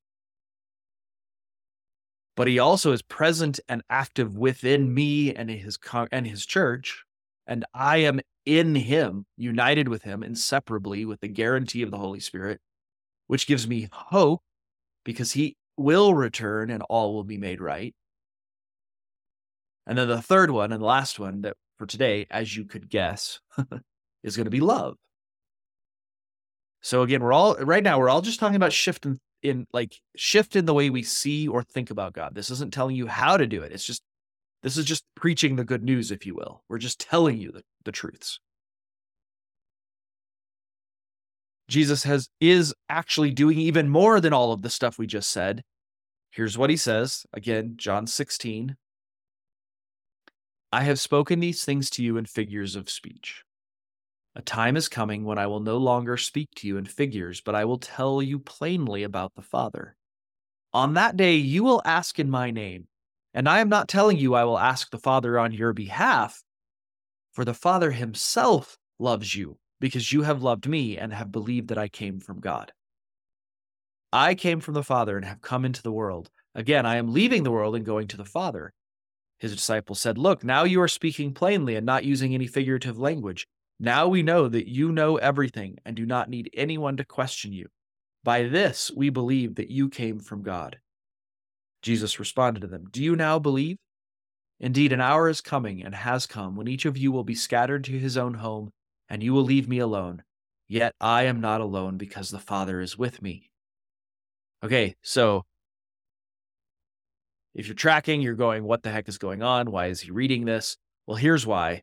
But he also is present and active within me and his con- and his church, and I am in him, united with him inseparably with the guarantee of the Holy Spirit, which gives me hope because he will return and all will be made right. And then the third one and the last one that for today, as you could guess, is going to be love. So again, we're all right now, we're all just talking about shift in, in like shift in the way we see or think about God. This isn't telling you how to do it. It's just, this is just preaching the good news, if you will. We're just telling you the, the truths. Jesus has is actually doing even more than all of the stuff we just said. Here's what he says. Again, John sixteen. I have spoken these things to you in figures of speech. A time is coming when I will no longer speak to you in figures, but I will tell you plainly about the Father. On that day you will ask in my name, and I am not telling you I will ask the Father on your behalf, for the Father himself loves you, because you have loved me and have believed that I came from God. I came from the Father and have come into the world. Again, I am leaving the world and going to the Father. His disciples said, look, now you are speaking plainly and not using any figurative language. Now we know that you know everything and do not need anyone to question you. By this we believe that you came from God. Jesus responded to them, do you now believe? Indeed, an hour is coming and has come when each of you will be scattered to his own home, and you will leave me alone. Yet I am not alone because the Father is with me. Okay, so if you're tracking, you're going, what the heck is going on? Why is he reading this? Well, here's why.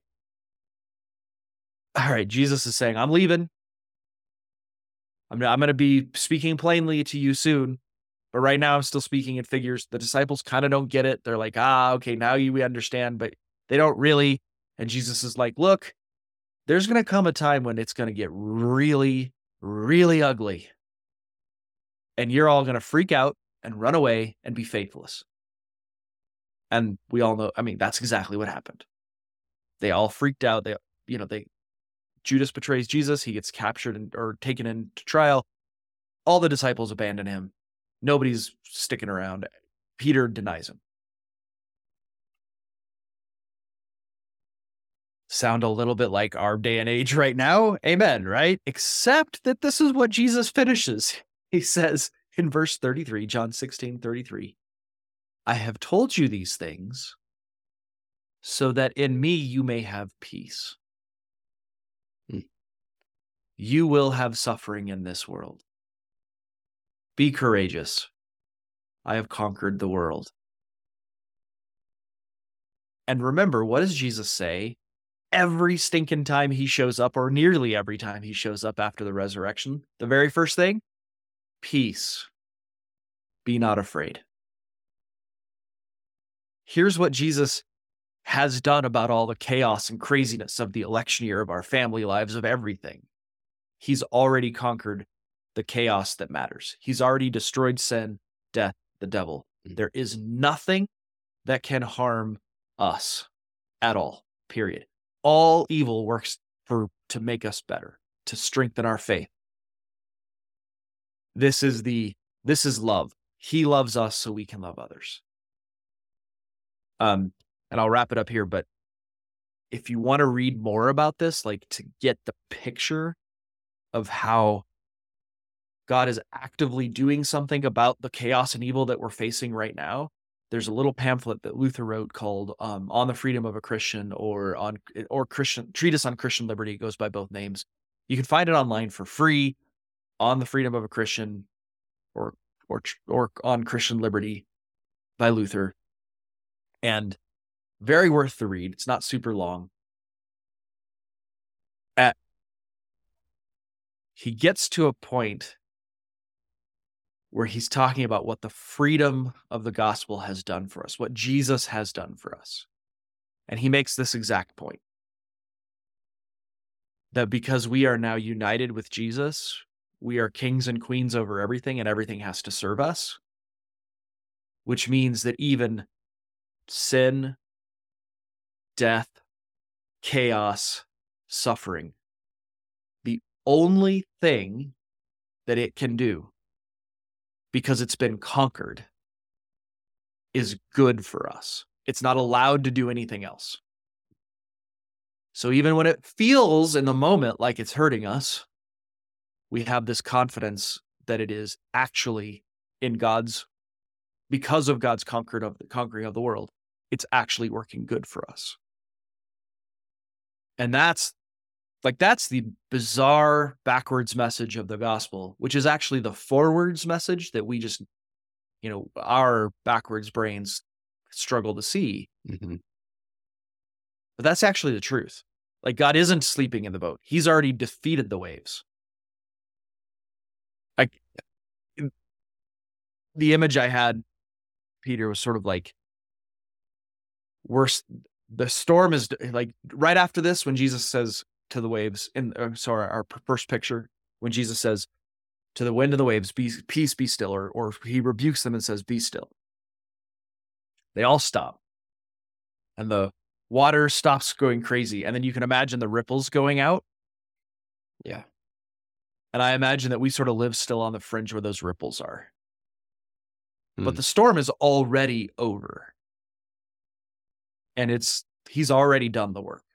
All right, Jesus is saying, I'm leaving. I'm, I'm going to be speaking plainly to you soon, but right now I'm still speaking in figures. The disciples kind of don't get it. They're like, ah, okay, now you we understand, but they don't really. And Jesus is like, look, there's going to come a time when it's going to get really, really ugly. And you're all going to freak out and run away and be faithless. And we all know, I mean, that's exactly what happened. They all freaked out. They, you know, they, Judas betrays Jesus. He gets captured and, or taken into trial. All the disciples abandon him. Nobody's sticking around. Peter denies him. Sound a little bit like our day and age right now? Amen, right? Except that this is what Jesus finishes. He says in verse thirty-three, John sixteen, thirty-three, I have told you these things so that in me you may have peace. Hmm. You will have suffering in this world. Be courageous. I have conquered the world. And remember, what does Jesus say every stinking time he shows up, or nearly every time he shows up after the resurrection? The very first thing, peace. Be not afraid. Here's what Jesus has done about all the chaos and craziness of the election year, of our family lives, of everything. He's already conquered the chaos that matters. He's already destroyed sin, death, the devil. There is nothing that can harm us at all, period. All evil works for to make us better, to strengthen our faith. This is the This is love. He loves us so we can love others. Um, and I'll wrap it up here, but if you want to read more about this, like to get the picture of how God is actively doing something about the chaos and evil that we're facing right now, there's a little pamphlet that Luther wrote called um, "On the Freedom of a Christian" or on or Christian Treatise on Christian Liberty. It goes by both names. You can find it online for free, "On the Freedom of a Christian," or or or on Christian Liberty by Luther, and very worth the read. It's not super long. At he gets to a point where he's talking about what the freedom of the gospel has done for us, what Jesus has done for us. And he makes this exact point, that because we are now united with Jesus, we are kings and queens over everything, and everything has to serve us, which means that even sin, death, chaos, suffering, the only thing that it can do, because it's been conquered, is good for us. It's not allowed to do anything else. So even when it feels in the moment like it's hurting us, we have this confidence that it is actually in God's, because of God's conquered of the conquering of the world, it's actually working good for us. And that's like, that's the bizarre backwards message of the gospel, which is actually the forwards message that we just, you know, our backwards brains struggle to see. Mm-hmm. But that's actually the truth. Like, God isn't sleeping in the boat. He's already defeated the waves. Like, the image I had, Peter, was sort of like, we're, the storm is like right after this, when Jesus says to the waves in, uh, sorry, our first picture, when Jesus says to the wind and the waves, be, peace, be still, or, or he rebukes them and says, be still. They all stop. And the water stops going crazy. And then you can imagine the ripples going out. Yeah. And I imagine that we sort of live still on the fringe where those ripples are. Mm. But the storm is already over. And it's, he's already done the work.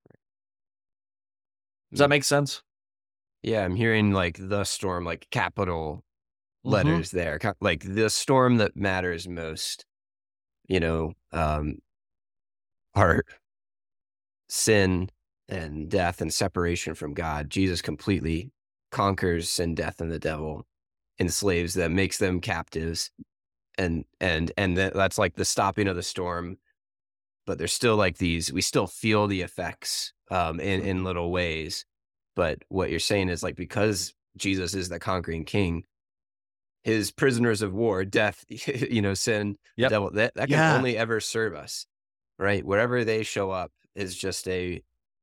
Does that make sense? Yeah, I'm hearing like the storm, like capital Mhm. letters there, ca- like the storm that matters most, you know, um, are sin and death and separation from God. Jesus completely conquers sin, death, and the devil, enslaves them, makes them captives. And, and, and that, that's like the stopping of the storm, but there's still like these, we still feel the effects, um, in, in little ways. But what you're saying is like, because Jesus is the conquering king, his prisoners of war, death, you know, sin, Yep. devil, that, that can Yeah. only ever serve us, right? Wherever they show up is just a,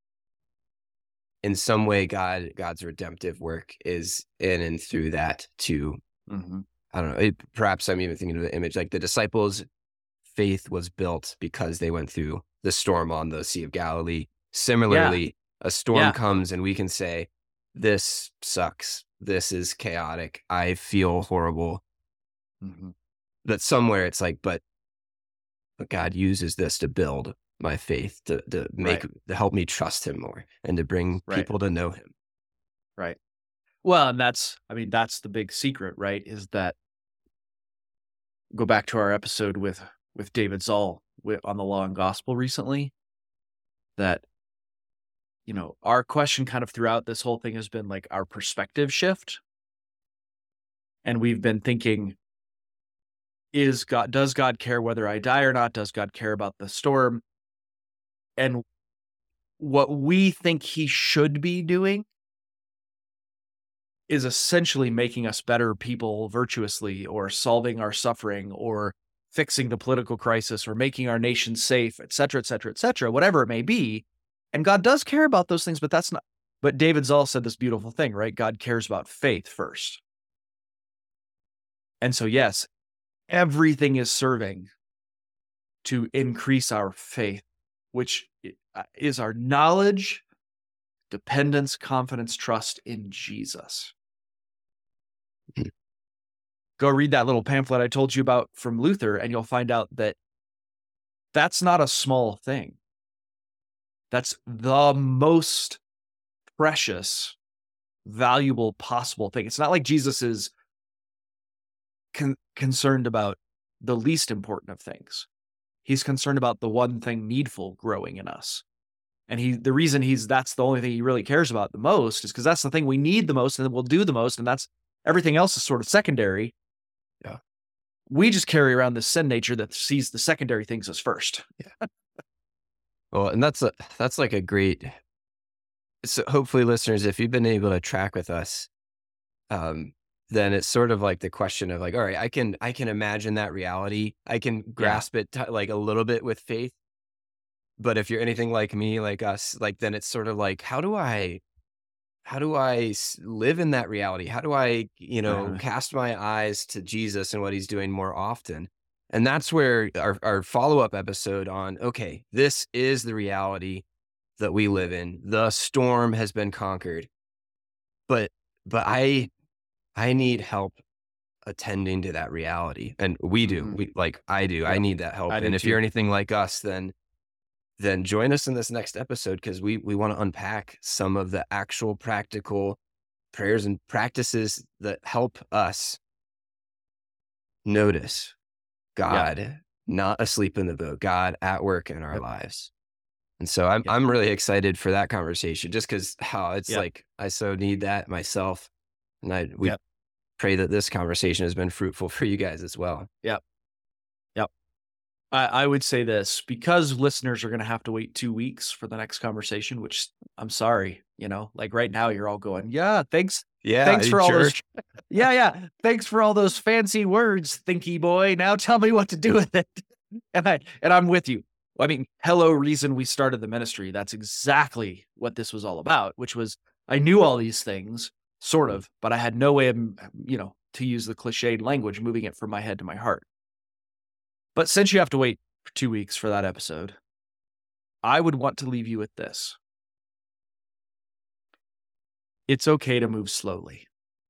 in some way, God, God's redemptive work is in and through that to, Mhm. I don't know, it, perhaps I'm even thinking of the image, like the disciples' faith was built because they went through the storm on the Sea of Galilee. Similarly, a storm Yeah. comes and we can say, this sucks. This is chaotic. I feel horrible. Mhm. But somewhere it's like, but, but God uses this to build my faith, to, to make, Right. to help me trust him more and to bring Right. people to know him. Right. Well, and that's, I mean, that's the big secret, right? Is that, go back to our episode with, with David Zoll wi- on the Law and Gospel recently, that, you know, our question kind of throughout this whole thing has been like our perspective shift. And we've been thinking, is God, does God care whether I die or not? Does God care about the storm? And what we think he should be doing is essentially making us better people virtuously, or solving our suffering, or fixing the political crisis, or making our nation safe, et cetera, et cetera, et cetera, whatever it may be. And God does care about those things, but that's not, but David Zoll said this beautiful thing, right? God cares about faith first. And so, yes, everything is serving to increase our faith, which is our knowledge, dependence, confidence, trust in Jesus. go read that little pamphlet I told you about from Luther, and you'll find out that that's not a small thing. That's the most precious, valuable possible thing. It's not like Jesus is con- concerned about the least important of things. He's concerned about the one thing needful growing in us. And he, the reason he's, that's the only thing he really cares about the most is because that's the thing we need the most and then we'll do the most. And that's, everything else is sort of secondary. Yeah. We just carry around this sin nature that sees the secondary things as first. Yeah. Well, and that's a, that's like a great, so hopefully listeners, if you've been able to track with us, um, then it's sort of like the question of like, all right, I can, I can imagine that reality. I can grasp yeah. it t- like a little bit with faith. But if you're anything like me, like us, like, then it's sort of like, how do I, how do I live in that reality? How do I, you know, uh-huh. cast my eyes to Jesus and what he's doing more often? And that's where our, our follow-up episode on, okay, this is the reality that we live in. The storm has been conquered, but, but I, I need help attending to that reality. And we do, mm-hmm. we like, I do, yep. I need that help. I and if too. You're anything like us, then then join us in this next episode because we we want to unpack some of the actual practical prayers and practices that help us notice God yeah. not asleep in the boat, God at work in our yep. lives. And so I'm yep. I'm really excited for that conversation just because how it's yep. like I so need that myself. And I we yep. pray that this conversation has been fruitful for you guys as well. Yep. Yep. I, I would say this, because listeners are going to have to wait two weeks for the next conversation, which I'm sorry, you know, like right now you're all going, yeah, thanks. Yeah. Thanks for all church. those. Yeah. Yeah. Thanks for all those fancy words, thinky boy. Now tell me what to do with it. And I, and I'm with you. I mean, hello, reason we started the ministry. That's exactly what this was all about, which was I knew all these things sort of, but I had no way of, you know, to use the cliched language, moving it from my head to my heart. But since you have to wait for two weeks for that episode, I would want to leave you with this. It's okay to move slowly.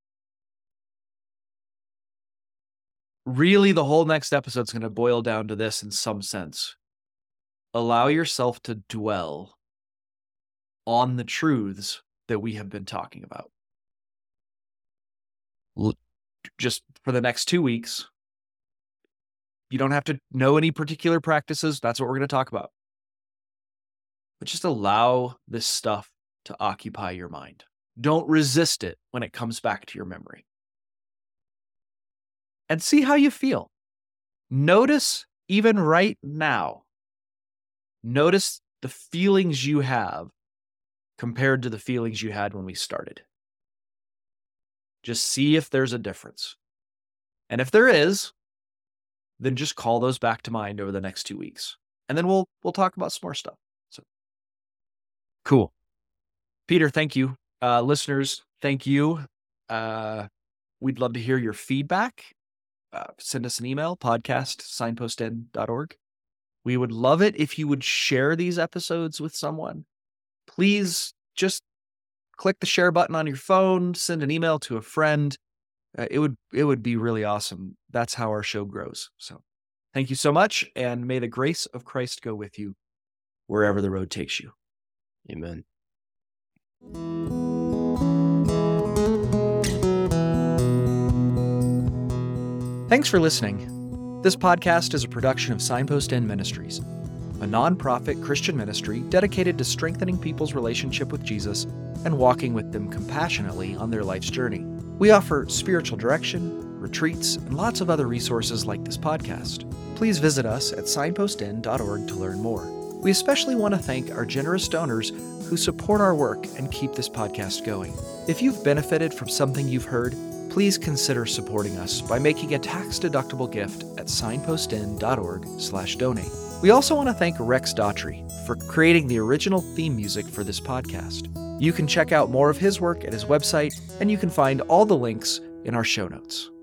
Really, the whole next episode is going to boil down to this in some sense. Allow yourself to dwell on the truths that we have been talking about. Just for the next two weeks, you don't have to know any particular practices. That's what we're going to talk about. But just allow this stuff to occupy your mind. Don't resist it when it comes back to your memory. And see how you feel. Notice, even right now, notice the feelings you have compared to the feelings you had when we started. Just see if there's a difference. And if there is, then just call those back to mind over the next two weeks. And then we'll we'll talk about some more stuff. So cool. Peter, thank you. Uh, listeners, thank you. Uh, we'd love to hear your feedback. Uh, send us an email, podcast, signpost n dot org. We would love it if you would share these episodes with someone. Please just click the share button on your phone, send an email to a friend. Uh, it would it would be really awesome. That's how our show grows. So thank you so much, and may the grace of Christ go with you wherever the road takes you. Amen. Thanks for listening. This podcast is a production of Signpost Inn Ministries, a nonprofit Christian ministry dedicated to strengthening people's relationship with Jesus and walking with them compassionately on their life's journey. We offer spiritual direction, retreats, and lots of other resources like this podcast. Please visit us at signpost inn dot org to learn more. We especially want to thank our generous donors who support our work and keep this podcast going. If you've benefited from something you've heard, please consider supporting us by making a tax-deductible gift at signpost inn dot org slash donate. We also want to thank Rex Daughtry for creating the original theme music for this podcast. You can check out more of his work at his website, and you can find all the links in our show notes.